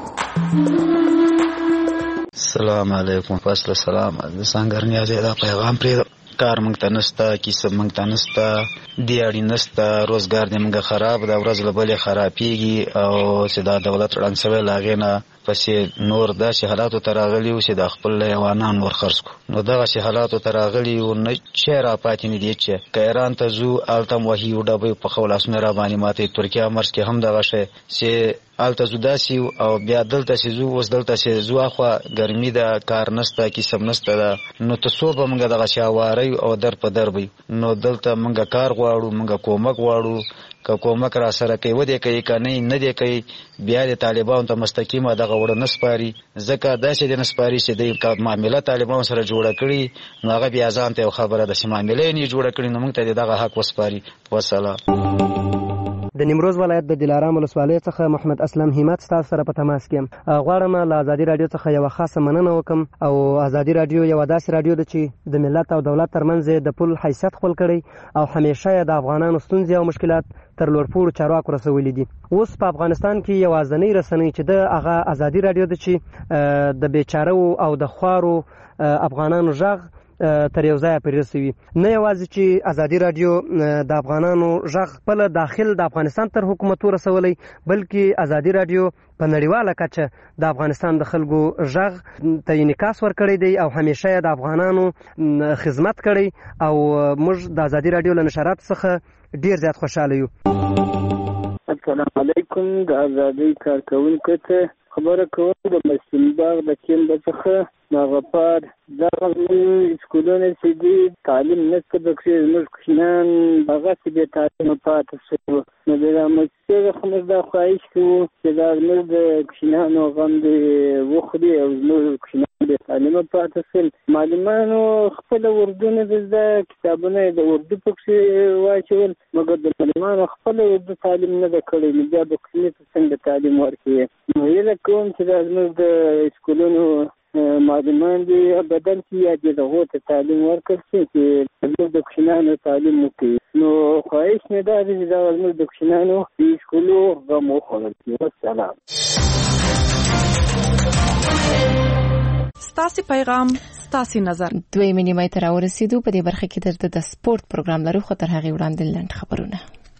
السلام علیکم. فاصله سلام د سنگر نیازه دا پیغام پرې کار مونږ ته نسته، کیسه مونږ ته نسته، دیاړي نسته، روزګار دې مونږ خراب ده، ورځ له بلې خرابېږي او چې دا دولت ړنګ شوی له هغې نه پسې نور داسې حالاتو ته راغلي وو چې د خپل حیوانان ور خرڅ کړو. نو دغسې حالاتو ته راغلي وو نه شی را پاتې نه دي چې که ایران ته ځو هلته هم وهي و ډبې په خو لاسونه را باندې ماتوي. ترکیه مرز کې هم دغه شی چې هلته ځو داسې او بیا دلته چې ځو اوس دلته چې ځو اخوا ګرمي ده، کار نسته، کیسه نسته ده، نو ته څو به موږ دغسې هواری او در په در به نو دلته موږ کار غواړو، موږ کومک غواړو. که کومک را سره کوي ودې کوي که نه نه دی کوي بیا د طالبانو ته مستقیمه دغه وړه نه سپاري. ځکه داسې دی نه سپاري چې دی که معامله طالبانو سره جوړه کړي نو هغه بیا ځان ته یو خبره ده چې معامله یې نه جوړه کړي نو موږ ته د دغه حق وسپاري. وسلام. د نیمروز ولایت د دلارام ولسوالۍ څخه محمد اسلم همت ستاسو سره په تماس کې یم. غواړم له ازادي راډیو څخه یوه خاصه مننه وکړم او ازادي راډیو یوه داسې راډیو ده چې د ملت او دولت ترمنځ د پل حیثیت خپل کړی او همیشه یې د افغانانو ستونزې او مشکلات تر لوړپوړو چارواکو رسولي دي. اوس په افغانستان کې یوازینۍ رسنۍ چې ده هغه ازادي راډیو ده چې د بیچارهو او د خوارو افغانانو غږ تر یو ځایه پرې رسوي. نه یوازې چې ازادي راډیو د افغانانو غږ خپل داخل د افغانستان تر حکومت ورسولی، بلکې ازادي راډیو په نړیواله کچه د افغانستان د خلکو غږ ته انعکاس ورکړی دی او همیشه یې د افغانانو خدمت کړی او موږ د ازادي راډیو له نشراتو څخه ډیر زیات خوشحاله یو. السلام علیکم. د ازادۍ کارکوونکو ته خبره کوم د مسلم باغ د کیمبه څخه دغه پار دغه سکولونه چې دي تعلیم نشته پکې، زموږ کوچنیان هغسې بې تعلیمه پاتې شوي. نو د رامنځته څخه موږ دا خواهش کوو چې دا زموږ د کوچنیانو غم دې وخوري او زموږ کوچنیان بې تعلیمه پاتې شول. معلمانو خپله اردو نه د زده، کتابونه یې د اردو پکې واچول، مګر د معلمانو خپله اردو تعلیم نه ده کړی، نو بیا به کوچني ته څنګه تعلیم ورکوي. نو هیله کوم چې دا زموږ د سکولونو معلمان دي بدل شي یا دې دغو ته تعلیم ورکړل شي چې زموږ د کوچنیانو تعلیم وکړي. نو خواهش مې دا دی چې دا زموږ د کوچنیانو د سکولو غم وخوړل شي. والسلام. ستاسې پیغام ستاسې نظر. دویمې نیمایي ته راورسېدو. په دې برخه کې درته د سپورت پروګرام لرو، خو تر هغې وړاندې لنډ خبرونه.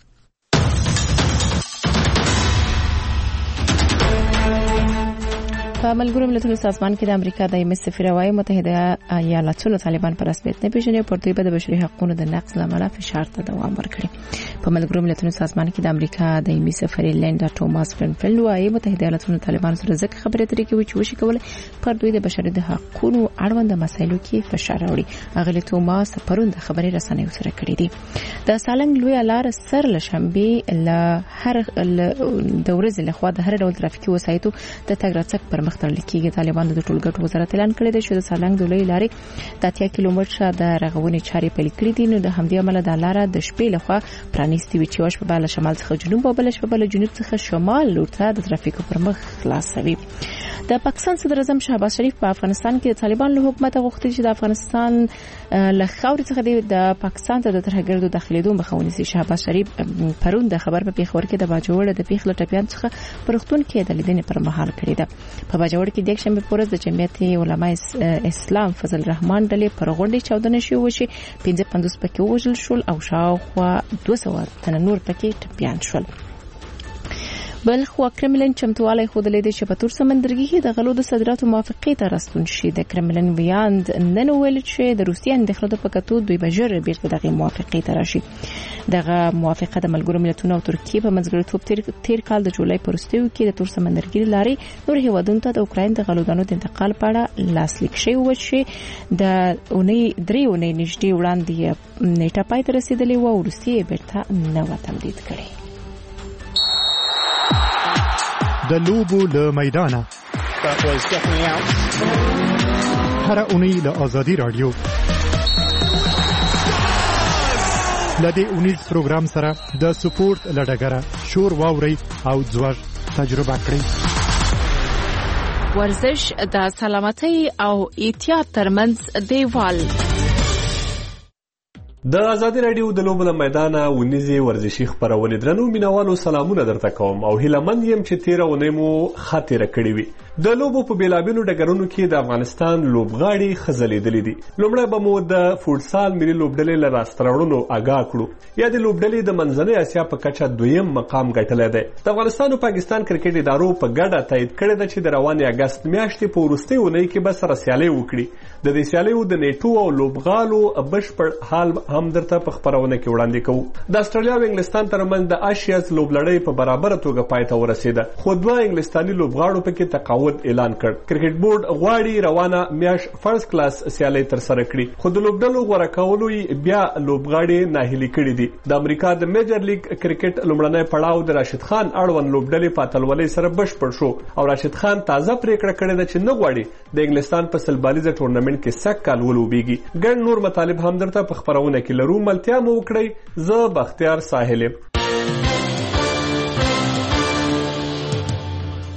په ملګرو ملتونو سازمان کې د امریکا دایمي سفیر وايي متحده ایالاتونو طالبان په رسمیت نه پیژني او پر دوی به د بشري حقوقو د نقض لامل فشار ته دوام ورکړي. په ملګرو ملتونو سازمان کې د امریکا دایمي سفیر لینډا ټوماس فرنفیلډ وايي متحده ایالاتونو طالبان سره ځکه خبرې اترې کوي چې وشي کولای پر دوی د بشري حقوقو اړوند مسایلو کې فشار راوړي. اغلی ټوماس پرون د خبري رسنیو سره کړی دی. د سالنګ لوی لار سر لشنبه ل هر د ورځې لخوا د هر ډول ترافیکي وسایطو د تګ راتګ پر مخ تړل کېږي. طالبان د ټولګټو وزارت اعلان کړی دی چې د سالنګ د لوی لارې د اتیا کیلومتره د رغونې چارې پیل کړې دي. نو د همدې امله د لاره د شپې لخوا پرانیستې وي چې یوه شپه به له شمال څخه جنوب او بله شپه به له جنوب څخه شمال لور ته د ترافیکو پر مخ خلاصوي. د پاکستان صدر اعظم شهباز شریف په افغانستان کې د طالبان له حکومت غوښتي چې د افغانستان له خاورې څخه د پاکستان ته د ترهګردو داخلېدو مخه ونیسي. شهباز شریف پرون د خبر په پیښور کې د باجوړ د پیښ له ټپیان څخه په روغتون کې د لیدنې پر مهال کړې ده. په باجوړ کې د یکشنبه په ورځ د جمعیت علماء اسلام فضل الرحمن ډلې پر غونډې چاودنه شوې وه چې پنځه پنځوس پکې ووژل شول او شاوخوا دوه سوه تنه نور پکې ټپیان شول. بل خو کرملن چمتوالی خوده لیدي چې په تور سمندرګي کې د غلو د صادراتو موافقې ته راستون شي. د کرملن ویاند نن ویل چې د روسیې اندېښنو په کتو دوی به ژر بیرته دغه موافقې ته راشي. دغه موافقه د ملګرو ملتونو او ترکیې په منځګړیتوب تیر, تیر کال د جولای په وروستیو کې د تور سمندرګي لارې نور هیوادونو ته د اوکراین د غلو دانو د انتقال په اړه لاسلیک شوی و چې د اونۍ درې اونۍ نږدې وړاندې نیټه پای ته رسېدلې وه او روسیې بیرته نه وه تمدید کړې. د لوبو له میدانه هر اونۍ له آزادي رادیو لدې اونیز پروګرام سره د سپورت لډګره شور واوري او ځوږ تجربه کړئ. ورزش د سلامتۍ او احتیاط ترمنځ دیوال. د ازادي رادیو د لوبو له میدانه ونیزي ورزشي خبرونه درنو مینوالو سلامونه درته کوم او هیلمن یم چې تیر ونې مو خاطره کړی وي. د لوبو په بیلابیلو ډګرونو کې د افغانستان لوبغاړي خزلېدلې دي. لومړی به مو د فوټسال ملي لوبډلې له راستراوړلو آګاه کړو. یا د لوبډلې د منځنۍ اسیا په کچه دویم مقام ګټلی دی. د افغانستان او پاکستان کرکټ ادارو په ګډه تایید کړې ده چې د روانې اګست میاشتې په وروستۍ اونۍ کې به سره سیالۍ وکړي. د دې سیالیو د نیټو او لوبغالو بشپړ حال هم درته په خبرونه کې وړاندې کوو. د استرالیا او انګلستان ترمنځ د آشیاز لوبلړۍ په برابر توګه پای ته ورسېده، خو دوه انګلستاني لوبغاړو پکې تقاعد اعلان کړ. کرکټ بورډ غواړي روانه میاش فرست کلاس سیالۍ ترسره کړي، خو د لوبډلو غوړه کولو بیا لوبغاړي ناهیلي کړي دي. د امریکا د میجر لیګ کرکټ لومړنی پړاو د راشد خان اړوند لوبډلې په اتلولۍ سره بشپړ شو او راشد خان تازه پریکړه کړې ده چې نه غواړي د انګلستان په سلبالیزه ټورنمنټ کې سږ کال ولوبېږي. ګڼ نور مطالب هم درته په خبرونه کې لرو. ملتیا مو وکړئ. زه بختیار ساحل.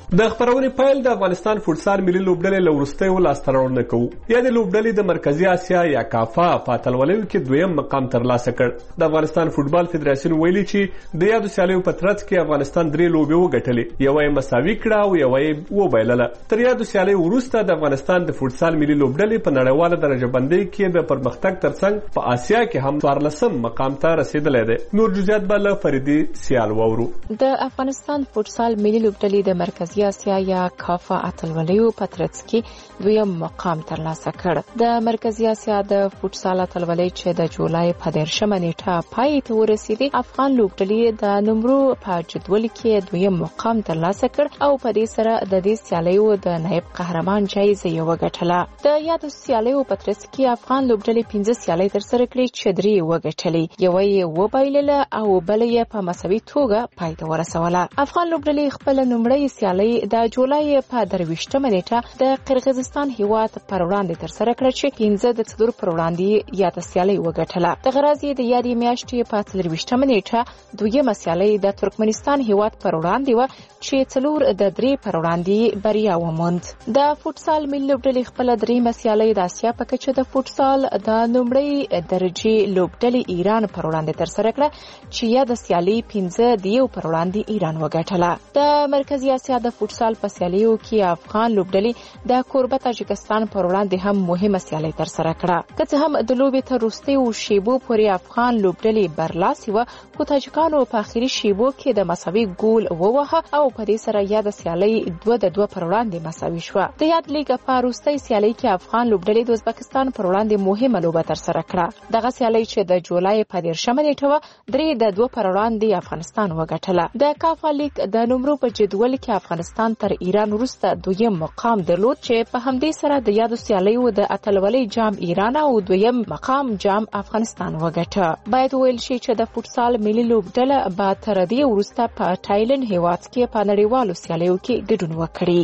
د خبرونې پیل د افغانستان فوټسال ملي لوبډلې له وروستیو لاسته راوړنه کوو. یا د لوبډلې د مرکزي اسیا یا کافا په اتلولیو کې دویم مقام ترلاسه کړ. د افغانستان فوټبال فدراسیون ویلي چې د یادو سیالیو په ترڅ کې افغانستان درې لوبې وګټلې، یوه یې مساوي کړه او یوه یې وبایلله. تر یادو سیالیو وروسته د افغانستان د فوټسال ملي لوبډلې په نړیواله درجه بندۍ کې د پرمختګ ترڅنګ په اسیا کې هم څوارلسم مقام ته رسیدلی دی. نور جزئیات به له فریدي سیال واورو. د افغانستان فوټسال ملي لوبډلې د مرکزي اسیا یا کافا اتلولیو په ترڅ کې دویم مقام ترلاسه کړ. د مرکزي اسیا د فوټسال اتلولۍ چې د جولای په دیرشمه نیټه پای ته ورسېدې، افغان لوبډلې د نمرو په جدول کې دویم مقام ترلاسه کړ او په دې سره د دې سیالیو د نایب قهرمان جایزه یې وګټله. د یادو سیالیو په ترڅ کې افغان لوبډلې پنځه سیالۍ ترسره کړې چې درې وګټلې، یوه یې وبایلله او بله یې په مساوي توګه پای ته ورسوله. افغان لوبډلې خپل لومړۍ سیالۍ د جولای په درویشتمه نیټه د قرغیزستان هیواد پر وړاندې ترسره کړه چې پنځه د څلور پر وړاندې یاده سیالۍ وګټله. د غرض یې د یادې میاشتې په څلرویشتمه نیټه دویمه سیالۍ د ترکمنستان هیواد پر وړاندې وه چې څلور د درې پر وړاندې بریا وموند. د فوټسال ملي لوبډلې خپله دریمه سیالۍ د اسیا په کچه د فوټسال د لومړۍ درجې لوبډلې ایران پر وړاندې ترسره کړه چې یاده سیالۍ پنځه د یو پر وړاندې ایران وګټله. د مرکزي اسیا د فوټسال په سیالیو کې افغان لوبډلې د کوربه تاجکستان پر وړاندې هم مهمه سیالۍ ترسره کړه. که څه هم د لوبې تر وروستیو شیبو پورې افغان لوبډلې برلاسې وه، خو تاجکانو په اخري شیبو کې د مساوي ګول ووهه او په دې سره یاده سیالۍ دوه د دوه پر وړاندې مساوي شوه. د یاد لیګ په وروستۍ سیالۍ کې افغان لوبډلې د ازبکستان پر وړاندې مهمه لوبه ترسره کړه. دغه سیالۍ چې د جولای په دیرشمه نیټه وه، درې د دوه پر وړاندې افغانستان وګټله. د کافا لیګ د نمرو په جدول کې افغانستان تر ایران وروسته دویم مقام درلود چې په همدې سره د یادو سیالیو د اتلولۍ جام ایران او دویم مقام جام افغانستان وګټه. باید ویل شي چې د فوټسال ملي لوبډله به تر دې وروسته په تایلند هیواد کې په نړیوالو سیالیو کې ګډون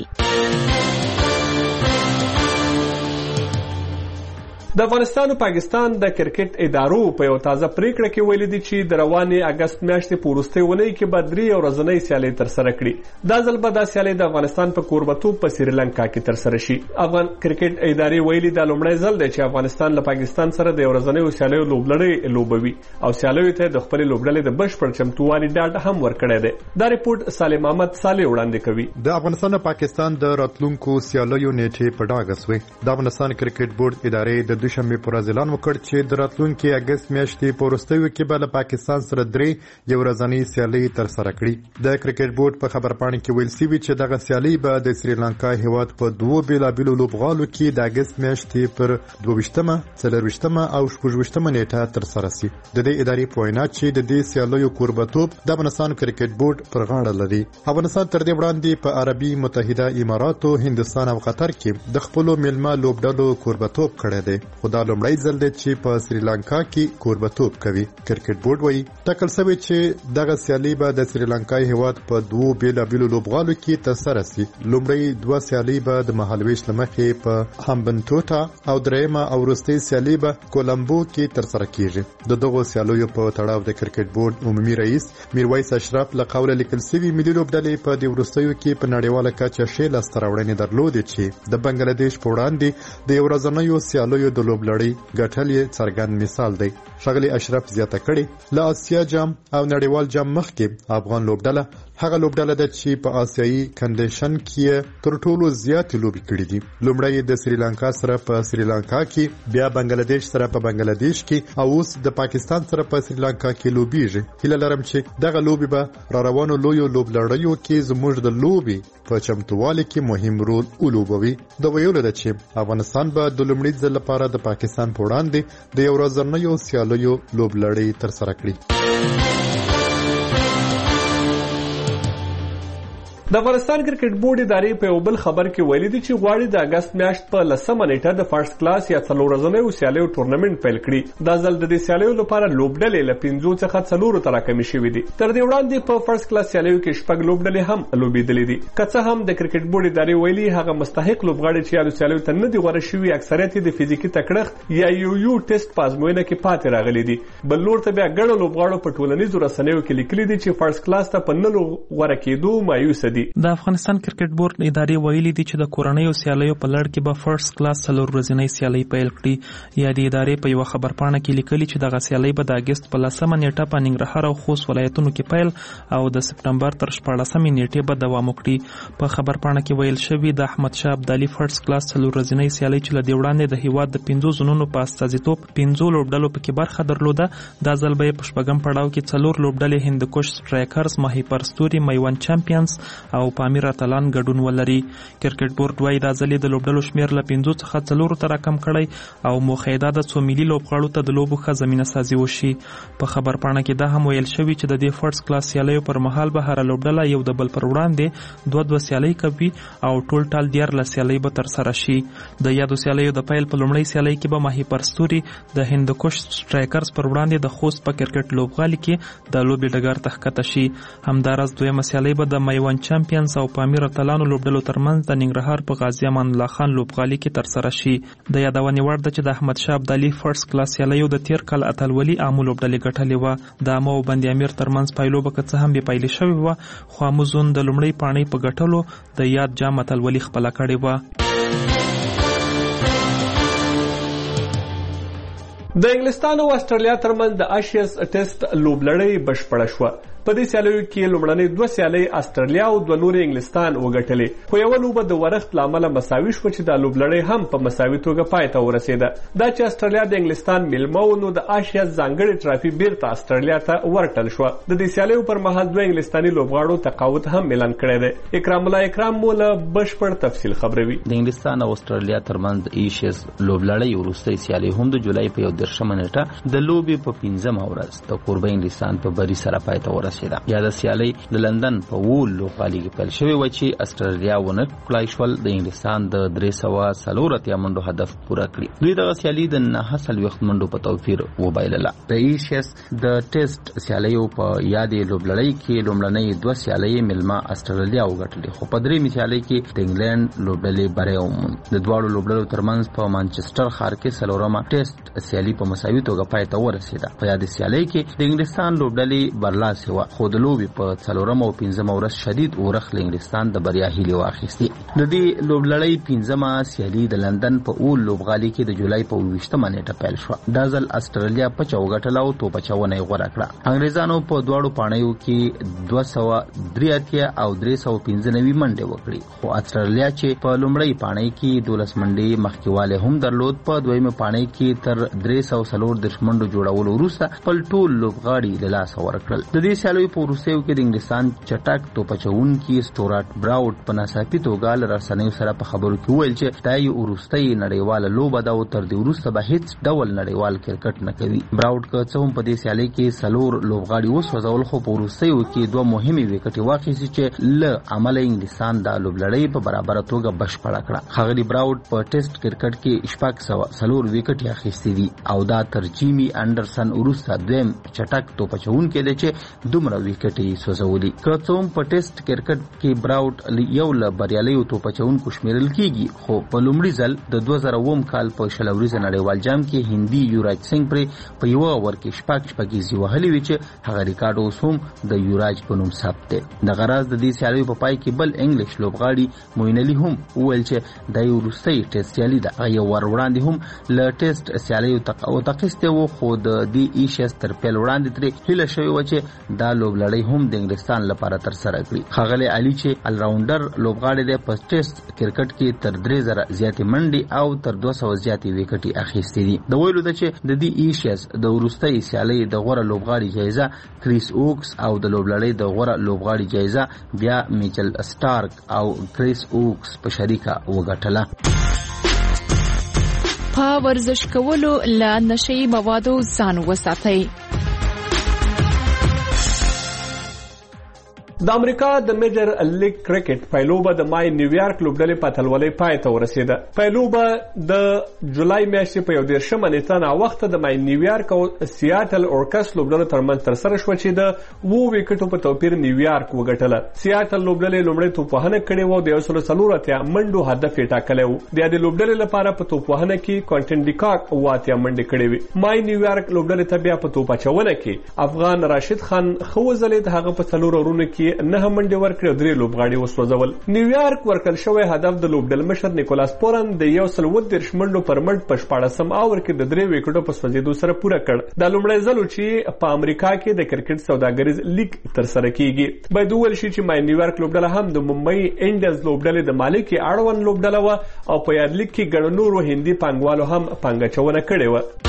وکړي. د افغانستان او پاکستان د کرکټ ادارو په یو تازه پریکړه کې ویلي دي چې د روانې اگست میاشتې په وروستۍ اونۍ کې به درې ورځنۍ سیالۍ ترسره کړي. دا ځل به دا سیالۍ د افغانستان په کوربتوب په سریلانکا کې ترسره شي. افغان کرکټ ادارې ویلي دا لومړی ځل دی چې افغانستان له پاکستان سره د ورځنیو سیالیو لوبلړۍ لوبوي او سیالیو ته د خپلې لوبډلې د بشپړ چمتووالي ډاډ هم ورکړی دی. دا ریپورټ سالم احمد صالح وړاندې کوي. د افغانستان او پاکستان د راتلونکو سیالیو نیټې په ډاګه سوې. د افغانستان کرکټ بورډ ادارې د دوشنبه پر ورځ اعلان وکړ چې د راتلونکي اگست میاشتې په وروستیو کې به له پاکستان سره درې یو ورځنۍ سیالۍ ترسره کړي. د کرکټ بورډ په خبرپاڼه کې ویل شوي چې دغه سیالۍ به د سریلانکا هیواد په دوو بېلابېلو لوبغالو کې د اگست میاشتې پر دوه-ویشتمه، څلور-ویشتمه او شپږ-ویشتمه نیټه ترسره شي. د دې ادارې په وینا چې د دې سیالیو کوربتوب د افغانستان کرکټ بورډ پر غاړه لري. افغانستان تر دې وړاندې په عربي متحده اماراتو، هندستان او قطر کې د خپلو میلمه لوبډلو کوربتوب کړی دی، خو دا لومړی ځل دی چې په سریلانکا کې کوربتوب کوي. کرکټ بورډ وایي ټاکل شوی چې دغه سیالۍ به د سریلانکا هیواد په دوو بېلابېلو لوبغالو کې ترسره شي. لومړی دوه سیالۍ به د مهالویش له مخې په هامبنټوټا او درېیمه او وروستۍ سیالۍ به کولمبو کې ترسره کیږي. د دغو سیالیو په تړاو د کرکټ بورډ عمومي رئیس میرویس اشرف له قوله لیکل شوي ملي لوبډلې په دې وروستیو کې په نړیواله کچه ښې لاسته راوړنې درلودې چې د بنګلادیش په وړاندې د یو ورځنیو سیالیو د لوبلړۍ ګټل یې څرګند مثال دی. ښاغلي اشرف زیاته کړې له آسیا جام او نړیوال جام مخکې افغان لوبډله هغه لوبډله ده چې په آسیایي کنډیشن کې تر ټولو زیاتې لوبې کړې دي. لومړی د سریلانکا سره په سریلانکا کې، بیا بنګلادیش سره په بنګلادیش کې او اوس د پاکستان سره په سریلانکا کې لوبیږي. هیله لرم چې دغه لوبې به را روانو لویو لوبلړیو کې زموږ د لوبې په چمتووالي کې مهم رول ولوبوي. د ویلو ده چې افغانستان به د لومړي ځل لپاره د پاکستان په وړاندې د یو ورځنیو سیالیو لوبلړۍ ترسره کړي. د افغانستان کرکټ بورډ ادارې په یو بل خبر کې ویلي دي چې غواړي د اگست میاشت په لسمه نیټه د فرست کلاس یا څلور ورځنیو سیالیو ټورنمنټ پیل کړي. دا ځل د دې سیالیو لپاره لوبډلې له پنځو څخه څلورو ته راکمې شوي دي. تر دې وړاندې په فرست کلاس سیالیو کې شپږ لوبډلې هم لوبېدلې دي. که څه هم د کرکټ بورډ ادارې ویلي هغه مستحق لوبغاړي چې یادو سیالیو ته نه دي غوره شوي اکثریت د فزیکي تکړښت یا یو یو ټیسټ په ازموینه کې پاتې راغلي دي. بل لور ته بیا ګڼو لوبغاړو په ټولنیزو رسنیو کې لیکلي دي چې فرست کلاس ته په نه غوره کېدو مایوسه دي. د افغانستان کرکټ بورډ ادارې ویلي دي چې د کورنیو سیالیو په لړ کې به فرست کلاس څلور ورځنۍ سیالۍ پیل کړي. یا د ادارې په یوه خبرپاڼه کې لیکلي چې دغه سیالۍ به د اګست په لسمه نیټه په ننګرهار او خوست ولایتونو کې پیل او د سپټمبر تر شپاړسمې نیټې به دوام وکړي. په خبرپاڼه کې ویل شوي د احمد شاه ابدالي فرست کلاس څلور ورځنۍ سیالۍ چې له دې وړاندې د هیواد د پنځو زونونو په استازیتوب پنځو لوبډلو پکې برخه درلوده، دا ځل به یې په شپږم پړاو کې څلور لوبډلې هندوکش سټرایکرز، ماهیپر ستوري، میوند چمپیونز او پامیر اتلان ګډون ولري. کرکټ بورډ وايي دا ځل د لوبډلو شمیر له پنځو څخه څلورو ته راکم کړی او موخه ده د څو ملي لوبغاړو ته د لوبو ښه زمینه سازي وشي. په خبرپاڼه کې دا هم ویل شوي چې د دې فرست کلاس سیالیو پر مهال به هره لوبډله یو د بل پر وړاندې دوه دوه سیالۍ کوي او ټول ټال دیارلس سیالۍ به ترسره شي. د یادو سیالیو د پیل په لومړۍ سیالۍ کې به ماهیپر ستوري د هندوکش سټرایکرز پر وړاندې د خوست په کرکټ لوبغالي کې د لوبې ډګر ته ښکته شي. همداراز دویمه سیالۍ به د میوند چمپیونز او پامیر اتلانو لوبډلو ترمنځ د ننګرهار په غازي امان الله خان لوبغالي کې ترسره شي. د یادونې وړ ده چې د احمد شاه ابدالي فرست کلاس سیالیو د تیر کال اتلولي عامو لوبډلې ګټلې وه. د عامه او بند امیر ترمنځ پایلوبه که څه هم بې پایلې شوې وه، خو عامو زون د لومړۍ پاڼۍ په ګټلو د یاد جام اتلولي خپله کړې وه. د انګلستان او استرالیا ترمنځ د اشیز ټیسټ لوبلړۍ بشپړه شوه. په دې سیالیو کې لومړنۍ دوه سیالۍ استرالیا او دوه نورې انګلستان وګټلې، خو یوه لوبه د ورښت له امله مساوي شوه چې دا لوبلړۍ هم په مساوي توګه پای ته ورسېده. دا چې استرالیا د انګلستان میلمه و، نو د اشیز ځانګړې ټرافي بیرته استرالیا ته ورکړل شوه. د دې سیالیو پر مهال دوه انګلستاني لوبغاړو تقاعد هم اعلان کړی دی. اکرام الله اکرام مو له بشپړ تفصیل خبروي. د انګلستان او استرالیا ترمنځ د ایشیز لوبلړۍ وروستۍ سیالۍ هم د جولای په یو دېرشمه نیټه د لوبې په پنځمه ورځ د کوربه انګلستان په بري سره پای ته ورسېده. یا د سیالۍ د لندن په وول لوبغالي کې پیل شوې وه چې استرالیا ونه کړای شول د انګلستان د درې سوه څلور اتیا منډو هدف پوره کړي. دوی دغه سیالي د نهه څلوېښت منډو په توپیر وبایلله. د ایشیز د ټیسټ سیالیو په یادې لوبلړۍ کې لومړنۍ دوه سیالۍ میلمه استرالیا وګټلې، خو په درېیمې سیالۍ کې د انګلند لوبډلې بری وموند. د دواړو لوبډلو ترمنځ په مانچسټر ښار کې څلورمه ټیسټ سیالي په مساوي توګه پای ته ورسېده. په یادې سیالۍ کې د انګلستان لوبډلې برلاسې وه، خو د لوبې په څلورمه او پنځمه ورځ شدید اورښت له انګلستان د بریا هیلې واخیستې. د دې لوبلړۍ پنځمه سیالي د لندن په اول لوبغالي کې د جولای په اوویشتمه نیټه پیل شوه. دا ځل استرالیا پچه وګټله او توپ اچونه یې غوره کړه. انګریزانو په دواړو پاڼیو کې دوه سوه درې اتیا او درې سوه پنځه نوي منډې وکړي، خو استرالیا چې په لومړۍ پاڼۍ کې دولس منډې مخکېوالی هم درلود، په دویمه پاڼۍ کې تر درې سوه څلور دېرش منډو جوړولو وروسته خپل ټول لوبغاړي له لاسه ورکړل. د دې سیالیو په وروستیو کې د انګلستان چټک توپ اچوونکي سټورات براوډ په ناڅاپي توګه له رسنیو سره په خبرو کې وویل چې دا یې وروستۍ نړیواله لوبه ده او تر دې وروسته به هیڅ ډول نړیوال کرکټ نه کوي. براوډ که څه هم په دې سیالۍ کې څلور لوبغاړي وسوځول، خو په وروستیو کې دوه مهمې وکټې واخیستې چې له امله انګلستان دا لوبلړۍ په برابره توګه بشپړه کړه. ښاغلي براوډ په ټیسټ کرکټ کې شپږ سوه څلور وکټې اخیستې دي او دا تر جیمي انډرسن وروسته دویم چټک توپ اچوونکی دی چې دومره وکټې یې سوځولي. که څه هم په ټیسټ کرکټ کې براوډ یو له بریالیو توپ اچوونکو شمیرل کیږي، خو په لومړي ځل د دوه زره اووم کال په شل اوریزه نړیوال جام کې هندي یوراج سنګ پرې په یوه اوور کې شپږ شپږیزې وهلې وې چې هغه ریکارډ اوس هم د یوراج په نوم ثبت دی. دغه راز د دې سیالیو په پای کې بل انګلیش لوبغاړي موین علي هم وویل چې دا یو وروستۍ ټیسټ سیالي ده. هغه یو ور وړاندې هم له ټیسټ سیالیو تقاعد اخیستی و، خو د دې ایشیز تر پیل وړاندې ترې هیله شوې وه چې دا لوبلړۍ هم د انګلستان لپاره ترسره کړي. ښاغلی علي چې الراونډر لوبغاړی دی، په ټیسټ کرکټ کې تر درې زره زیاتې منډې او تر دوه سوه زیاتې وکټې اخیستې دي. د ویلو ده چې د دې ایشیز د وروستۍ سیالۍ د غوره لوبغاړي جایزه کریس اوکس او د لوبلړۍ د غوره لوبغاړي جایزه بیا میچل سټارک او کریس اوکس په شریکه وګټله. په ورزش کولو له نشي موادو ځان وساتئ. د امریکا د میجر لیګ کرکټ پایلوبه د مای نیویارک لوبډلې په اتلولۍ پای ته ورسېده. پایلوبه د جولای میاشتې په یو دېرشمه نیټه ناوخته د مای نیویارک او سیاتل اورکس لوبډلو ترمنځ ترسره شوه چې د اوو وکټو په توپیر نیویارک وګټله. سیاتل لوبډلې لومړی توپوهنه کړې وه او د یو سل څلور اتیا منډو هدف یې ټاکلی و. د یادې لوبډلې لپاره په توپوهنه کې کوانټن ډیکاک اوه اتیا منډې کړې وې. مای نیویارک لوبډلې ته بیا په توپ اچونه کې افغان راشد خان ښه وځلېد. هغه په څلور اورونو کې کې نه منډې ورکړې او درې لوبغاړي وسوځول. نیویارک ورکړل شوی هدف د لوبډل مشر نیکولاس پورن د یو سل اووه دېرش منډو پر مټ په شپاړسم اوور کې د درې وکټو په سوځېدو سره پوره کړ. دا لومړی ځل چې په امریکا کې د کرکټ سوداګریز لیګ ترسره کیږي. باید وویل شي چې مای نیویارک لوبډله هم د ممبئی انډیز لوبډلې د مالک اړوند لوبډله وه او په یاد لیګ کې ګڼو نورو هندي پانګوالو هم پانګاچونه کړې وه.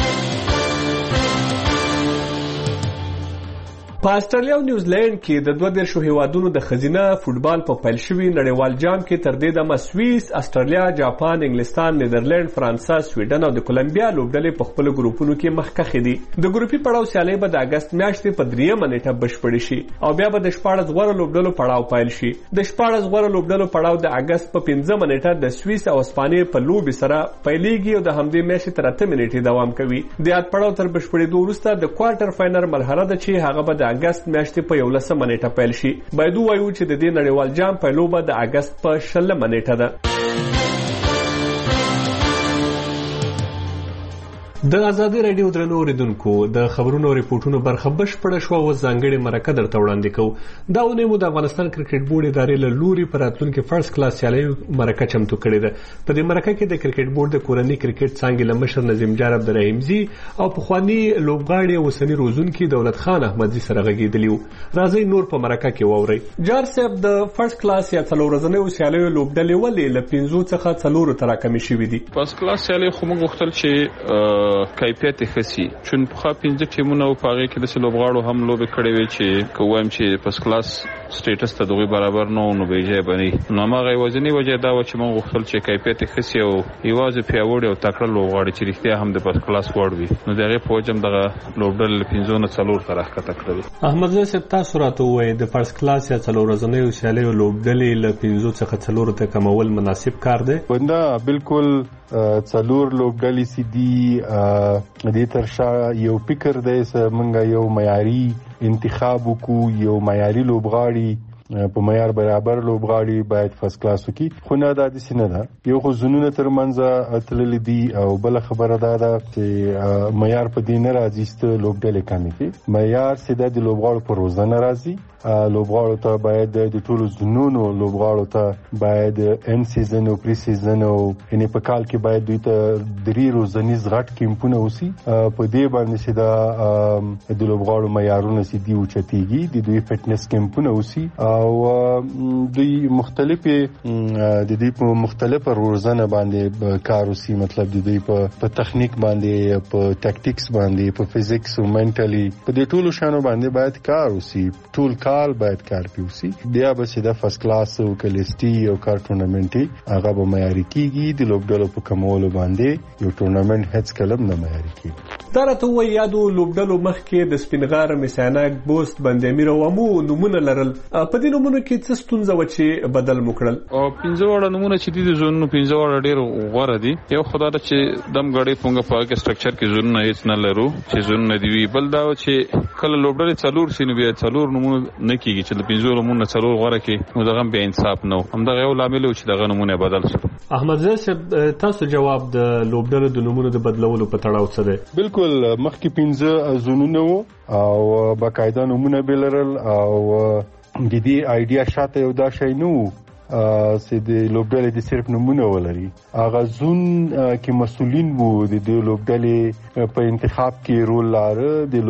په استرالیا او نیوزیلند کې د دوه دیرشو هیوادونو د ښځینه فوټبال په پیل شوي نړیوال جام کې تر دې دمه سویس، استرالیا، جاپان، انګلستان، نیدرلند، فرانسه، سویډن او د کولمبیا لوبډلې په خپلو ګروپونو کې مخکښې دي. د ګروپي پړاو سیالۍ به د اګست میاشتې په دریمه نیټه بشپړې شي او بیا به د شپاړس غوره لوبډلو پړاو پیل شي. د شپاړس غوره لوبډلو پړاو د اګست په پنځمه نیټه د سویس او اسپانیې په لوبې سره پیلېږي او د همدې میاشتې تر اتمې نیټې دوام کوي. د یاد پړاو تر بشپړېدو وروسته د کوارټر فاینل مرحله ده چې هغه به د اګست میاشتې په یولسمه نیټه پیل شي. باید ووایو چې د دې نړیوال جام پیلو به د اګست په شلمه نیټه ده. د ازادي رادیو درنو اوریدونکو د خبرونو او ریپورتونو برخه بشپړه شوه او ځانګړې مرکه درته وړاندې کوو. دا اونۍ مو د افغانستان کرکټ بورډ ادارې له لوري په راتلونکي فرست کلاس سیالیو مرکه چمتو کړې ده. په دې مرکه کې د کرکټ بورډ د کورني کرکټ څانګې له مشر نظیم جار عبدالرحیمزي او پخواني لوبغاړي او اوسني روزونکي دولت خان احمدزي سره غږېدلي وو. راځئ نور په مرکه کې واورئ. جار صاحب د فرست کلاس یا څلور ورځنیو سیالیو لوبډلې ولې له پنځو څخه څلورو ته راکمې شوي دي؟ فرست کلاس سیالۍ خو موږ غوښتل چې کیفیت خسي چون په خا پنځه ټیمونه او پاغه کې د لوبغاړو هم لوبې کړې وي چې کوم چې فرست کلاس سټیټس ته دغه برابر نه نو بیجه بني. نو هغه وزنی وجه دا و چې موږ غوښتل چې کیفیت خسي او ایواز پیاوړ او تکړه لوبغاړي چې رښتیا هم د فرست کلاس وړ وي. نو دغه په وجه دغه لوبډل پنځه نه څلور تر راکته کړل. احمد زه صاحب تاسو راته وایي د فرست کلاس یا څلور ورځنیو سیالیو لوبډلې له پنځه څخه څلور ته کمول مناسب کار دی؟ وندا بالکل څلور لوبډلې سي دي د ترشا یو فکر دی چې یو معیاري انتخاب وکړو، یو معیاري لوبغاړي په معیار برابر لوبغاړي باید فرست کلاس وکړي. خو نه دا داسې نه ده. یو خو زونونه ترمنځ تللي دي او بله خبره دا ده چې معیار په دې نه راځي چې لوبډلې کمې کړي. معیار سیده د لوبغاړو په روزنه راځي. لوبغاړو ته باید د ټولو زنونو لوبغاړو ته باید ان سیزن او پری سیزن او ان په کال کې باید دوی ته درې روزنیز غټ کیمپونه وسی. په دې باندې سیده د لوبغاړو معیارونه سیدي اوچتيږي. د دوی فټنس کیمپونه وسی او دوی مختلفه د دې په مختلفه روزنه باندې کار وسی. مطلب د دوی په تخنیک باندې، په ټاکټیکس باندې، په فزیکس او منټالي په دې ټولو شانو باندې باید کار وسی. ټول کال باید کار پیوسی. بیا به سیده فرست کلاس او کلیسټي او کار ټورنمنټي هغه به معیاري کیږي. د لوبډلو په کمولو باندې یو ټورنمنټ هیڅ کلم نه معیاري کیږي. دا راته وایي یادو لوبډلو مخکې د سپینغار، میسانک، بوست، بندامیر او امو نومونه لرل. په دې نومونو کې څه ستونزه و چې بدل مو کړل؟ او پنځه وړه نومونه چې دي د زونونو پنځه وړه ډېر غوره دي. یو خدای ته چې دم غړې پونګه په کې سټرکچر کې زونونه هیڅ نه لرو چې زونونه دی وی. بل دا چې کله لوبډلې څلور سینې بیا څلور نومونه نه کیږي چې د پنځو نومونه څلور غوره کې نو دغه به انصاف نه و. همدغه یو لامل و چې دغه نومونه بدل شول. احمد زه صاحب تاسو جواب د لوبډلو د نومونو د بدلولو په تړاو څه دی؟ بالکل مخکې پنځه زونونه وو او باقاعده نومونه به لرل او د دې آیډیا شاته یو دا شی نه وو چې د لوبډلې د صرف نمونه ولري. هغه زون کې مسؤلین وو د دې لوبډلې په انتخاب کې رول لاره، د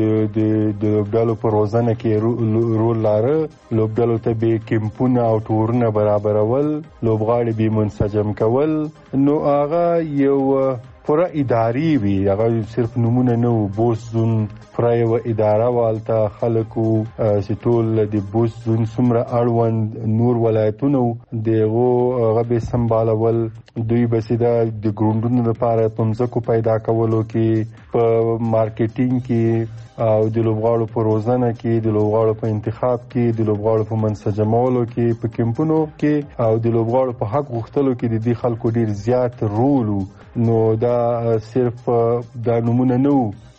لوبډلو په روزنه کې رول لاره، لوبډلو ته به کیمپونه او ټورونه برابرول، لوبغاړي به منسجم کول. نو هغه یو پورا اداري وي، هغه صرف نمونه نه وو. بوس زون پورا یو اداره والته خلکو چې ټول د بوس زون څومره اړوند نور ولایتونه دغه هغه به سمبالول. دوی به سیده د ګروندونو لپاره پمزکو پیدا کولو کې، په مارکیټینګ کې او د لوبغاړو په روزنه کې، د لوبغاړو په انتخاب کې، د لوبغاړو په منسجمولو کې، په کیمپونو کې او د لوبغاړو په حق غوښتلو کې د دې خلکو ډیر زیات رول. نو دا صرف دا نمونه نه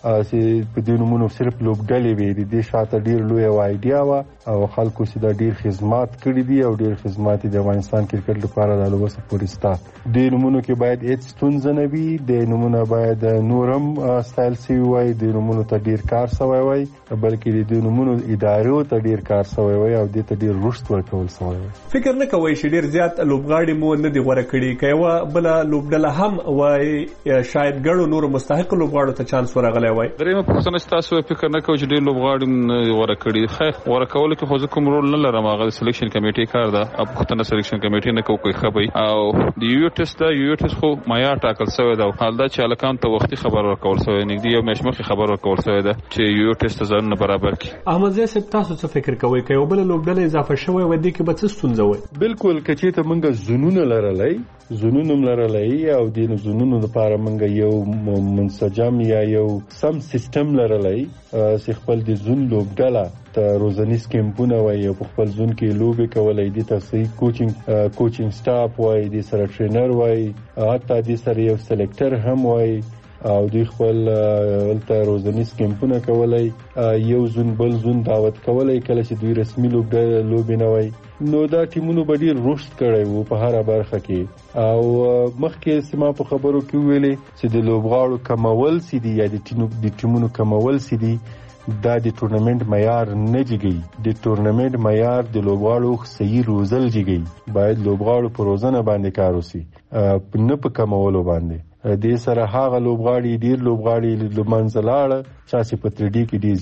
چې په دې نومونو صرف لوبډلې وي. د دې شاته ډیر لوی وایډیا وا او خلکو چې دا ډیر خدمات کړي دي او ډیر خدمات د افغانستان کرکټ لپاره د لوبس پورستا. د نومونو کې باید هیڅ ستونزه نه وي. د نومونه باید نورم ستایل سی وای. د نومونو ته ډیر کار سوی وای بلکې د نومونو ادارو ته ډیر کار سوی وای او د ته ډیر رشد ورکول سوی وای. فکر نه کوي چې ډیر زیات لوبغاړي مو نه دی غوړه کړي کایو بل لوبډله هم وای شاید ګړو نور مستحق لوبغاړو ته چانس ورغلی وای. درېمه پوښتنه تاسو فکر نه کوئ چې ډیر لوبغاړي غوړه کړي. خیر غوړه کول کې خو کوم رول نه لرم. هغه سلیکشن کمیټې کار ده. اب پوښتنه سلیکشن کمیټې نه کوي خبري او د یو ټیسټ دا یو ټیسټ خو معیار ټاکل شوی دا حال دا چې الکان ته وختي خبر ورکول شوی نږدې یو میاشت مخکې خبر ورکول شوی دا چې یو ټیسټ ځان نه برابر کی. احمد زیات صاحب تاسو څه فکر کوئ که یو بل لوبډله اضافه شوی و دې کې به څه ستونزه وي؟ بالکل که چېرته موږ زونونه لرلی زونونه لرلی او د زونونو لپاره موږ یو منسجم یا یو سم سیستم لرلی چې خپل د زون لوبډله ته روزنیز کیمپونه وای او په خپل زون کې لوبې کولای دي. تاسو کوچینګ کوچینګ سټاف وای دي سره ټرینر وای حتی دي سره یو سلیکټر هم وای او دوی خپل ولته روزنیز کیمپونه کولای یو زون بل زون دعوت کولای کله چې دوی رسمي لوبې نه وای. نو دا ټیمونو به ډیر رشد کړی وو په هره برخه کې او مخکې سما په خبرو کې ویلې چې د لوبغاړو کمول سي دي یا د ټیمونو کمول سي دي دا د ټورنمنت معیار نه جګي. د ټورنمنت معیار د لوبغاړو صحیح روزل جګي. باید لوبغاړو په روزنه باندې کار وشي نه په کمولو باندې. د سره هغه لوبغاړي ډیر لوبغاړي لمنځه لاړه چې په تر دې کې ډیر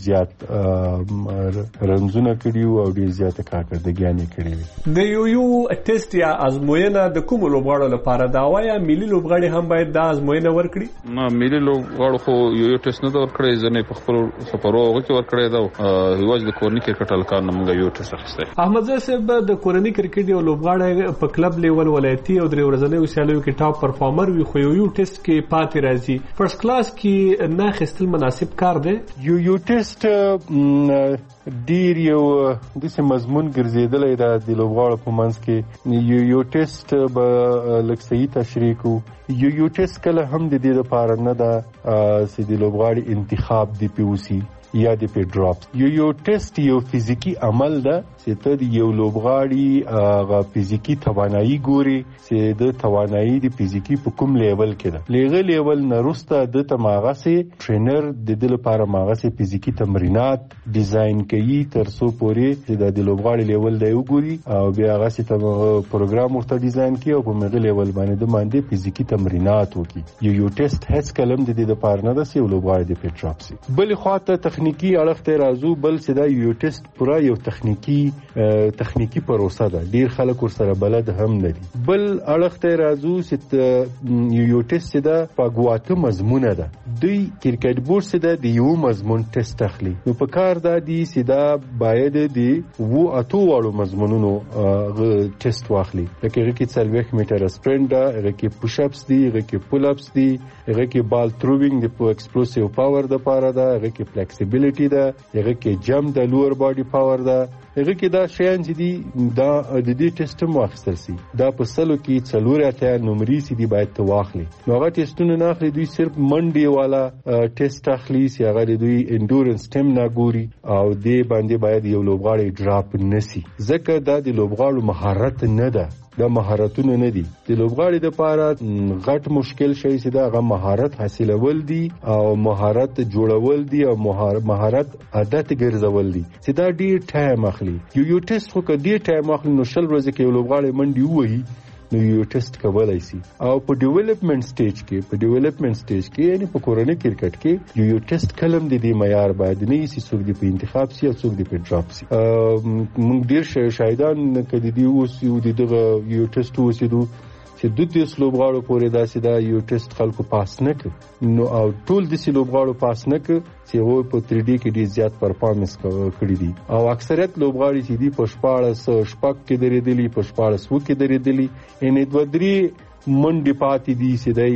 زیات رمزونه کړي او ډیر زیات کارکړدګي کړي وي. د یو یو ټیسټ یا ازموینه د کوم لوبغاړو لپاره دا وایا ملي لوبغاړي هم باید دا ازموینه ورکړي؟ نه ملي لوبغاړو خو یو یو ټیسټ نه ورکړي. ځنه په خپل سفرو کې ورکړي دا هیواز د کورني کرکټ الکان موږ یو ټیسټ اخیسته. احمد زاهد صاحب د کورني کرکټ یو لوبغاړی په کلب لیول ولایتي او درې ورځنیو سیالیو کې ټاپ پرفارمر وي خو یو یو ټیسټ کې پاتې راځي. فرست کلاس کې نه خستل مناسب کار دی. یو یو ټیسټ ډیر یو د سم مضمون ګرځیدلې ده د لوبغاړو په منځ کې. یو یو ټیسټ به لکه صحیح تشریح کو. یو یو ټیسټ کله هم د دې لپاره نه ده چې د لوبغاړي انتخاب دی پیوسی یا د پی ډراپ. یو یو ټیسټ یو فزیکی عمل ده چې ته د یو لوبغاړي هغه فزیکی توانایي ګوري چې د توانایي د فزیکی په کوم لیول کې ده. لغه لیول نه وروسته د تماغه سي ټرینر د دې لپاره ماغه سي فزیکی تمرینات ډیزاین کوي تر څو پورې چې د لوبغاړي لیول دی وګوري او بیا هغه سي پروګرام ورته ډیزاین کوي او په مغه لیول باندې د باندې فزیکی تمرینات وکړي. یو یو ټیسټ هیڅ کلم د دې لپاره نه ده چې لوبغاړي د پی ډراپ سي. بل خواته تخنیکی اړخ ته راځو. بل چې دا یو ټیسټ پورا یو تخنیکی تخنیکی پروسه ده. ډیر خلک ورسره بلد هم نه دي. بل اړخ ته راځو چې یو ټیسټ ده په ګواته مضمونه ده. دوی کرکټ بورډ چې ده د یو مضمون ټیسټ اخلي. نو په کار دا دي چې دا باید د وو اتو واړو مضمونونو ټیسټ واخلي. لکه هغه کې څلوېښت میټر سپرینټ ده، هغه کې پوش اپس دي، هغه کې پول اپس دي، هغه کې بال تھروینګ د ایکسپلوسیو پاور د پاره ده، هغه کې فلیکسیبিলিټي ده، هغه کې جمپ د لوور باډي پاور ده. هغه کې دا شیان چې دي دا د دې ټیسټ مو اخیستل سي. دا په سلو کې څلور اتیا نمرې سي دي باید ته واخلي. نو هغه ټیسټونه نه اخلي. دوی صرف منډي والا ټیسټ اخلي چې هغه دوی انډورنس ټیم نه ګوري او دې باندې باید یو لوبغاړی ډراپ نسی ځکه دا د لوبغاړو مهارت نه ده. دا مهارتونه نه دي. د لوبغاړي د پاره غټ مشکل شي چې دا غو مهارت حاصلول دي او مهارت جوړول دي او مهارت عادت ګرځول دي چې دا ډیر ټایم اخلي. یو یو ټیسټ خو کې ډیر ټایم اخلي. نو شل ورځې کې یو لوبغاړي منډي وایي نو یو ټیسټ کولای شي. او په ډیولپمنٹ سټیج کې په ډیولپمنٹ سټیج کې یعنی په کورنۍ کرکټ کې یو یو ټیسټ کلم د دې معیار باید نه سي څوک دی په انتخاب سي او څوک دی په ډراپ سي. موږ ډیر شاهدان کړي دي اوس یو دغه یو ټیسټ وسیدو چې د دې لوبغاړو پورې داسې دا یو ټیسټ خلکو پاس نه کړ. نو او ټول د سې لوبغاړو پاس نه کړ چې هغه په تری ډي کې ډیر زیات پرفارمنس کړی دي. او اکثریت لوبغاړي چې دي په شپاړس شپږ کې درېدلي په شپاړس و کې درېدلي ان دوه درې منډي پاتې دي چې دای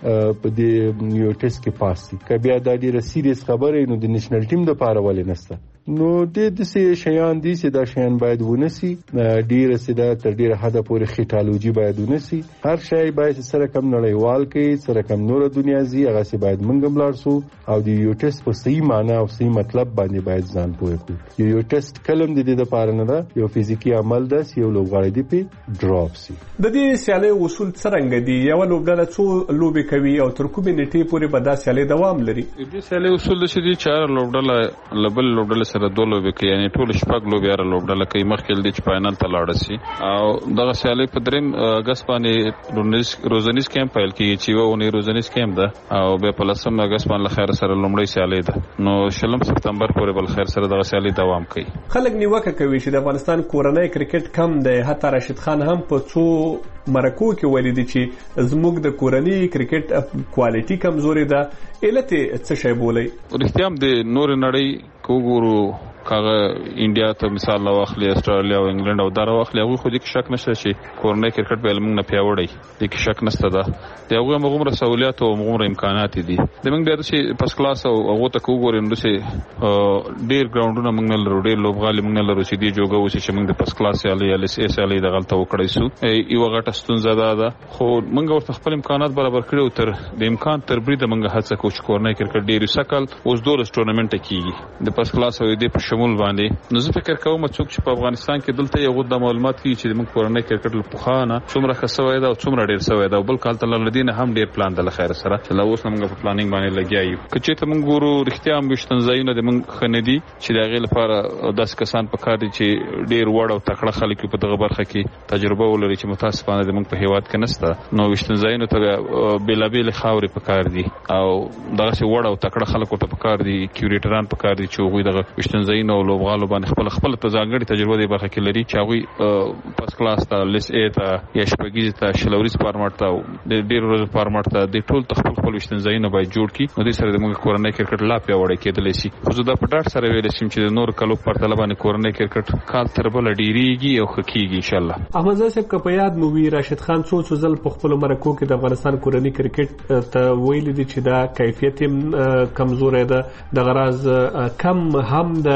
په دې یو ټیسټ کې پاس دي. که بیا دا ډیره سیریس خبره نو د نېشنل ټیم د پاره ولې نشته. نو د دې شیان دي چې دا شیان باید ونسی ډیره سیده تر ډیره حده پورې خیټالوجي باید ونسی. هر شی باید سره کم نړیوال کې سره کم نور دنیا زی هغه سي باید منګم لارسو او د یو ټیسټ په صحیح معنی او صحیح مطلب باندې باید ځان پوهه کړو. یو ټیسټ کلم د دې لپاره نه ده، یو فزیکی عمل ده چې یو لوبغاړی دی په ډراپ سي. د دې سیالي اصول څنګه دي؟ یو لوبډله څو لوبي کوي او تر کومې نیټې پورې به دا سیالي دوام لري؟ دې سیالي اصول د شې چار لوبډله لبل لوبډله سره دوه لوبي کوي، یعنی ټول شپږ لوبي را لوبډله کوي مخکې د فائنل ته لاړ شي. او دغه سیالي په دریم اگست باندې روزنیز کیمپ پیل کیږي چې وونه روزنیز کیمپ ده او به په لسم اگست باندې خیر سره لومړی سیالي ده. نو شلم سپتمبر پورې بل خیر سره دغه سیالي دوام کوي. خلک نیوکه کوي چې د افغانستان کورنۍ کرکټ کم دی. حتی راشد خان هم په څو مرکو کې ویلي دي چې زموږ د کورنۍ کرکټ کوالټي کمزوري ده. علت څه شی بولي؟ رښتیا هم د نور نړۍ کوګورو کاغه انډیا ته مثال لا واخلي، استرالیا او انګلند او دغه واخلي، هغه خو دې کې شک نشته چې کورنۍ کرکټ به موږ نه پیاوړی دي، کې شک نشته ده. د هغه موږ سہولیات او موږ امکانات دي. د موږ بیا چې پس کلاس او هغه ته کوګورم نو چې ډیر ګراوندونه موږ نه لرو، ډیر لوبغالي موږ نه لرو چې دی جوګه وسی چې موږ د پس کلاس یا ال اس اس ال د غلطه وکړای سو. یو غټه ستونزه ده، خو موږ ورته خپل امکانات برابر کړو. تر د امکان تر بریده موږ هڅه کوو چې کورنۍ کرکټ ډیر سکل اوس دولس ټورنمنټ کیږي د پس کلاس او د شمول باندې. نو زه فکر کوم چې په افغانستان کې دلته یو غوډه معلومات کی چې موږ کورنۍ کرکټ له پخانه څومره خسوي دا او څومره ډیر سوي دا بل کال تل لدین هم ډیر پلان د خیر سره چې لا اوس موږ په پلانینګ باندې لګیایو. کچې ته موږ ګورو رښتیا هم بشتنځایونه د موږ خندي چې دغه لپاره داس کسان په کار دي چې ډیر وړ او تکړه خلک په دغه برخه کې تجربه ولري چې متاسفانه د موږ په هیواد کې نشته. نو بشتنځایونه ته بیلابیل خاورې په کار دي او دغه څه وړ او تکړه خلکو ته په کار دي، کیوریټران په کار دي چې هغه دغه بشتنځایونه او لوبغالو باندې خپل خپل ځانګړي تجربه دی برخه کې لري چې هغه پس کلاس ته لیس ای ته یا شپږیز ته شلوريز فارمټ ته د ډیر ورځې فارمټ ته د ټول تخپل خپل وشتنځایونه باید جوړ کړي. نو د سره د موږ کورنۍ کرکټ لا پیاوړی کېدلی شي. خو زه دا په ډاټ سره ویل شم چې د نور کلو پر طلبانه کورنۍ کرکټ کال تر بل ډیریږي او خکېږي ان شاء الله. احمد زاهد صاحب په یاد مو وی راشد خان څو څو ځل په خپل مرکو کې د افغانستان کورنۍ کرکټ ته ویل دي چې دا کیفیت کمزورې ده، د غراز کم هم ده.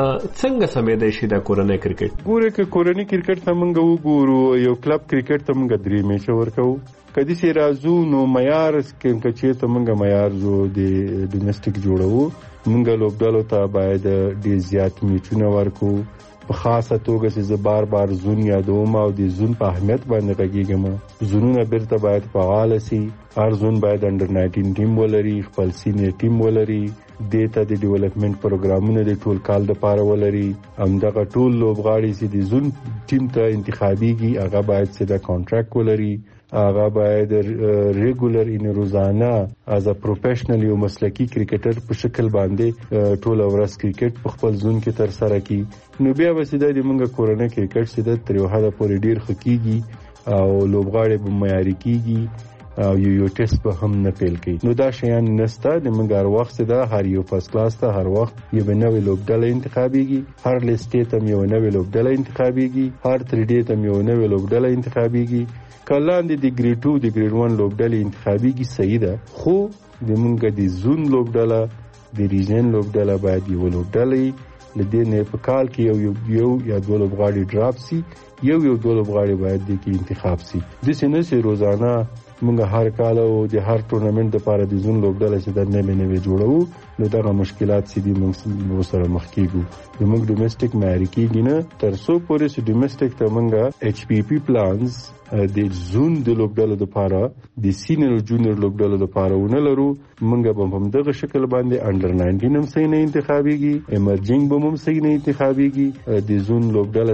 څنګه سمې دی شي د کورنۍ کرکټ؟ ګوره که کورنۍ کرکټ ته موږ وګورو، یو کلب کرکټ ته موږ درې میچ ورکو. کدي سي رازو نو معیار کې چې ته موږ معیار زو د ډومېسټک جوړو. موږ لوبډالو ته باید ډیر زیات میچونه ورکو. په خاصه توګه چې زه بار بار زون یادوم او د زون په اهمیت باندې غږیږم. زونونه بیرته باید فعال شي. هر زون باید انډر ناینټین ټیم ولري، خپل سینیر ټیم ولري، دیتا د ډیولپمنٹ پروګرامونه د ټول کال د پاره ولري. همدغه ټول لوبغاړي چې د زون ټیم ته انتخابيږي هغه باید سیده کانټراکټ ولري. هغه باید ریګولر ان روزانه از ا پروفیشنل یو مسلکی کرکټر په شکل باندې ټول ورځ کرکټ په خپل زون کې تر سره کی. نو بیا وسیده د موږ کورنۍ کرکټ سیده تر یو حد پورې ډیر خکېږي او لوبغاړي به معیاري کیږي او یو یو ټیسټ به هم نه پیل کوي. نو دا شیان نسته. د موږ هر وخت دا هر یو فرست کلاس ته هر وخت یو نوې لوبډله انتخابيږي، هر لیسټ ته یو نوې لوبډله انتخابيږي، هر تری ډی ته یو نوې لوبډله انتخابيږي. کلاند د ګریډ ټو د ګریډ ون لوبډله انتخابيږي صحیح ده، خو د موږ د زون لوبډله د ریجن لوبډله باید یو لوبډله لدې نه په کال کې یو یو یا دوه لوبغاړي ډراپ سي، یو یو دوه لوبغاړي باید د کې انتخاب سي. د سینې سي روزانه موږ هر کال او د هر ټورنمنت لپاره د زون لوبډله چې د نوې نوې جوړو. نو دا مشکلات سي دي موږ سره مخ کیږو. د موږ ډومېسټک معیاري کیږي نه تر څو پورې چې ډومېسټک ته موږ ایچ پی پی پلانز د زون د لوبډله لپاره د سینیئر جونیئر لوبډله لپاره ونه لرو. موږ به هم دغه شکل باندې انډر ناینټین هم صحیح نه انتخابيږي، ایمرجنګ به هم صحیح نه انتخابيږي. د زون لوبډله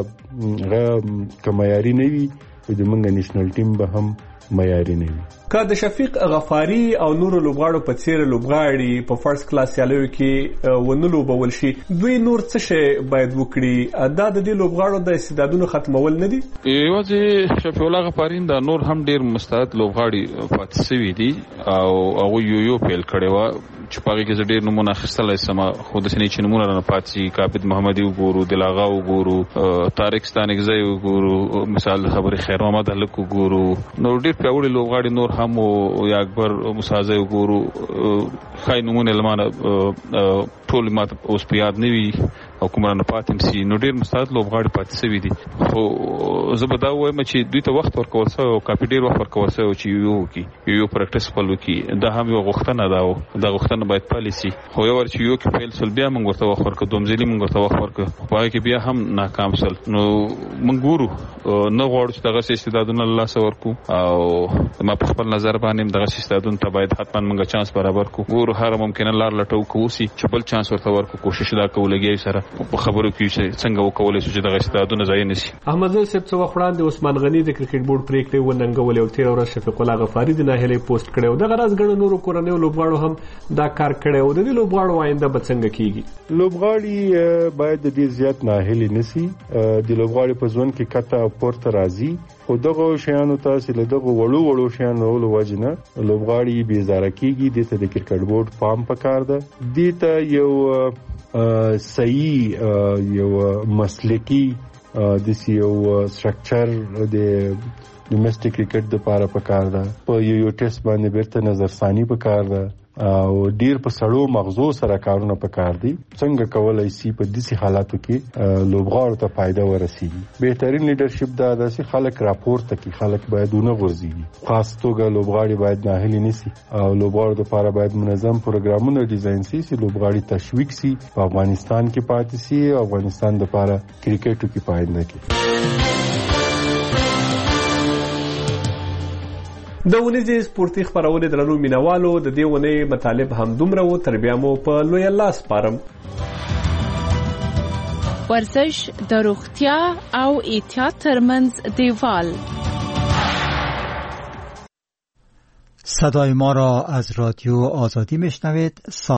سره غو کمایاري نه وي، د موږ نېشنل ټیم به هم معیاري نه وي. که د شفیق غفاری او نور لوبغاړو په څیر لوبغاړي په فرست کلاس سیالیو کې ونه لوبول شي، دوی نور څه شي باید وکړي؟ دا د دې لوبغاړو د استعدادونو ختمول نه دي. یوازې شفیق الله غفاری دا نور هم ډیر مستعد لوبغاړي پاتې شوي دي او هغه یو یو پیل کړي و. چې پاره کې ډېر نمونه اخیستلای سم خو د سنې چې نمونه نه پاتې کابد محمدي وګورو دلاغا وګورو طارق ستانګزی وګورو مثال خبري خیر محمد هلک وګورو نو ډېر پیاوړي لوبغاړي نور هم او یا اکبر مسازه وګورو خای نمونه لمانه ټول ماته اوس په یاد نه وي او کومه نه پاتم سي نو ډېر مستعد لوبغاړي پاتې سوي دي خو زه به دا وایم چې دوی ته وخت ورکول سوی او کافي ډېر وخت ورکول سوی چې یو وکړي یو پریکټس خپل وکړي دا هم یو غوښتنه ده او دا غوښتنه باید پلي سي خو یو ور چې یو کې فیل سول بیا موږ ورته وخت ورکړو دومځلي موږ ورته وخت ورکړو په هغې کې بیا هم ناکام سول نو موږ ګورو نه غواړو چې دغسې استعدادونه له لاسه ورکړو او ما په خپل نظر باندې دغسې استعدادونو ته باید حتما موږ چانس برابر کړو ګورو هره ممکنه لار لټو کوو چې بل چانس ورته ورکړو کوشش دا کوو لګیا سره په خبرو کې چې څنګه وکولای شو چې دغه استعدادونه ضایع نه شي. احمدزی صاحب څه وخت وړاندې عثمان غني د کرکټ بورډ پریکړې وننګولې او تېره ورځ شفیق الله غفاري د ناهیلۍ پوسټ کړی او دغه راز ګڼو نورو کورنیو لوبغاړو هم دا کار کړی او د دې لوبغاړو آینده به څنګه کېږي؟ لوبغاړي باید ډېر زیات ناهیلي نه سي. د لوبغاړي په ژوند کې کته پورته راځي خو دغه شیانو ته چې له دغه وړو وړو شیانو له وجې نه لوبغاړي بېزاره کېږي. دې ته د کرکټ بورډ پام پکار ده. دې ته یو صحیح یو مسلکی د یو سټرکچر د ډومېسټک کرکټ د لپاره پکار ده. په یو یو ټیسټ باندې بیرته نظرثاني پکار ده او ډیر په سړو مغزو سره کارونه پکار دي. څنګه کولای شي په داسې حالاتو کې لوبغاړو ته فائدہ ورسیږي؟ بهترین لیډرشپ دا ده چې خلک راپورته کوي، خلک باید ونه غورځي. خاص توګه لوبغاړي باید ناهیلي نشي او لوبغاړو لپاره باید منظم پروګرامونه ډیزاین شي چې لوبغاړي تشویق شي، په افغانستان کې پاتې شي او افغانستان لپاره کرکټ کې پایده کړي. د ونیزې سپورتي خپرونې درنو مینوالو د دې ونې مطالب هم دومره و تر بیا مو په لوی الله سپارم. ورزش د روغتیا او احتیاط ترمنځ دیوال. صدای ما را از رادیو آزادی میشنوید.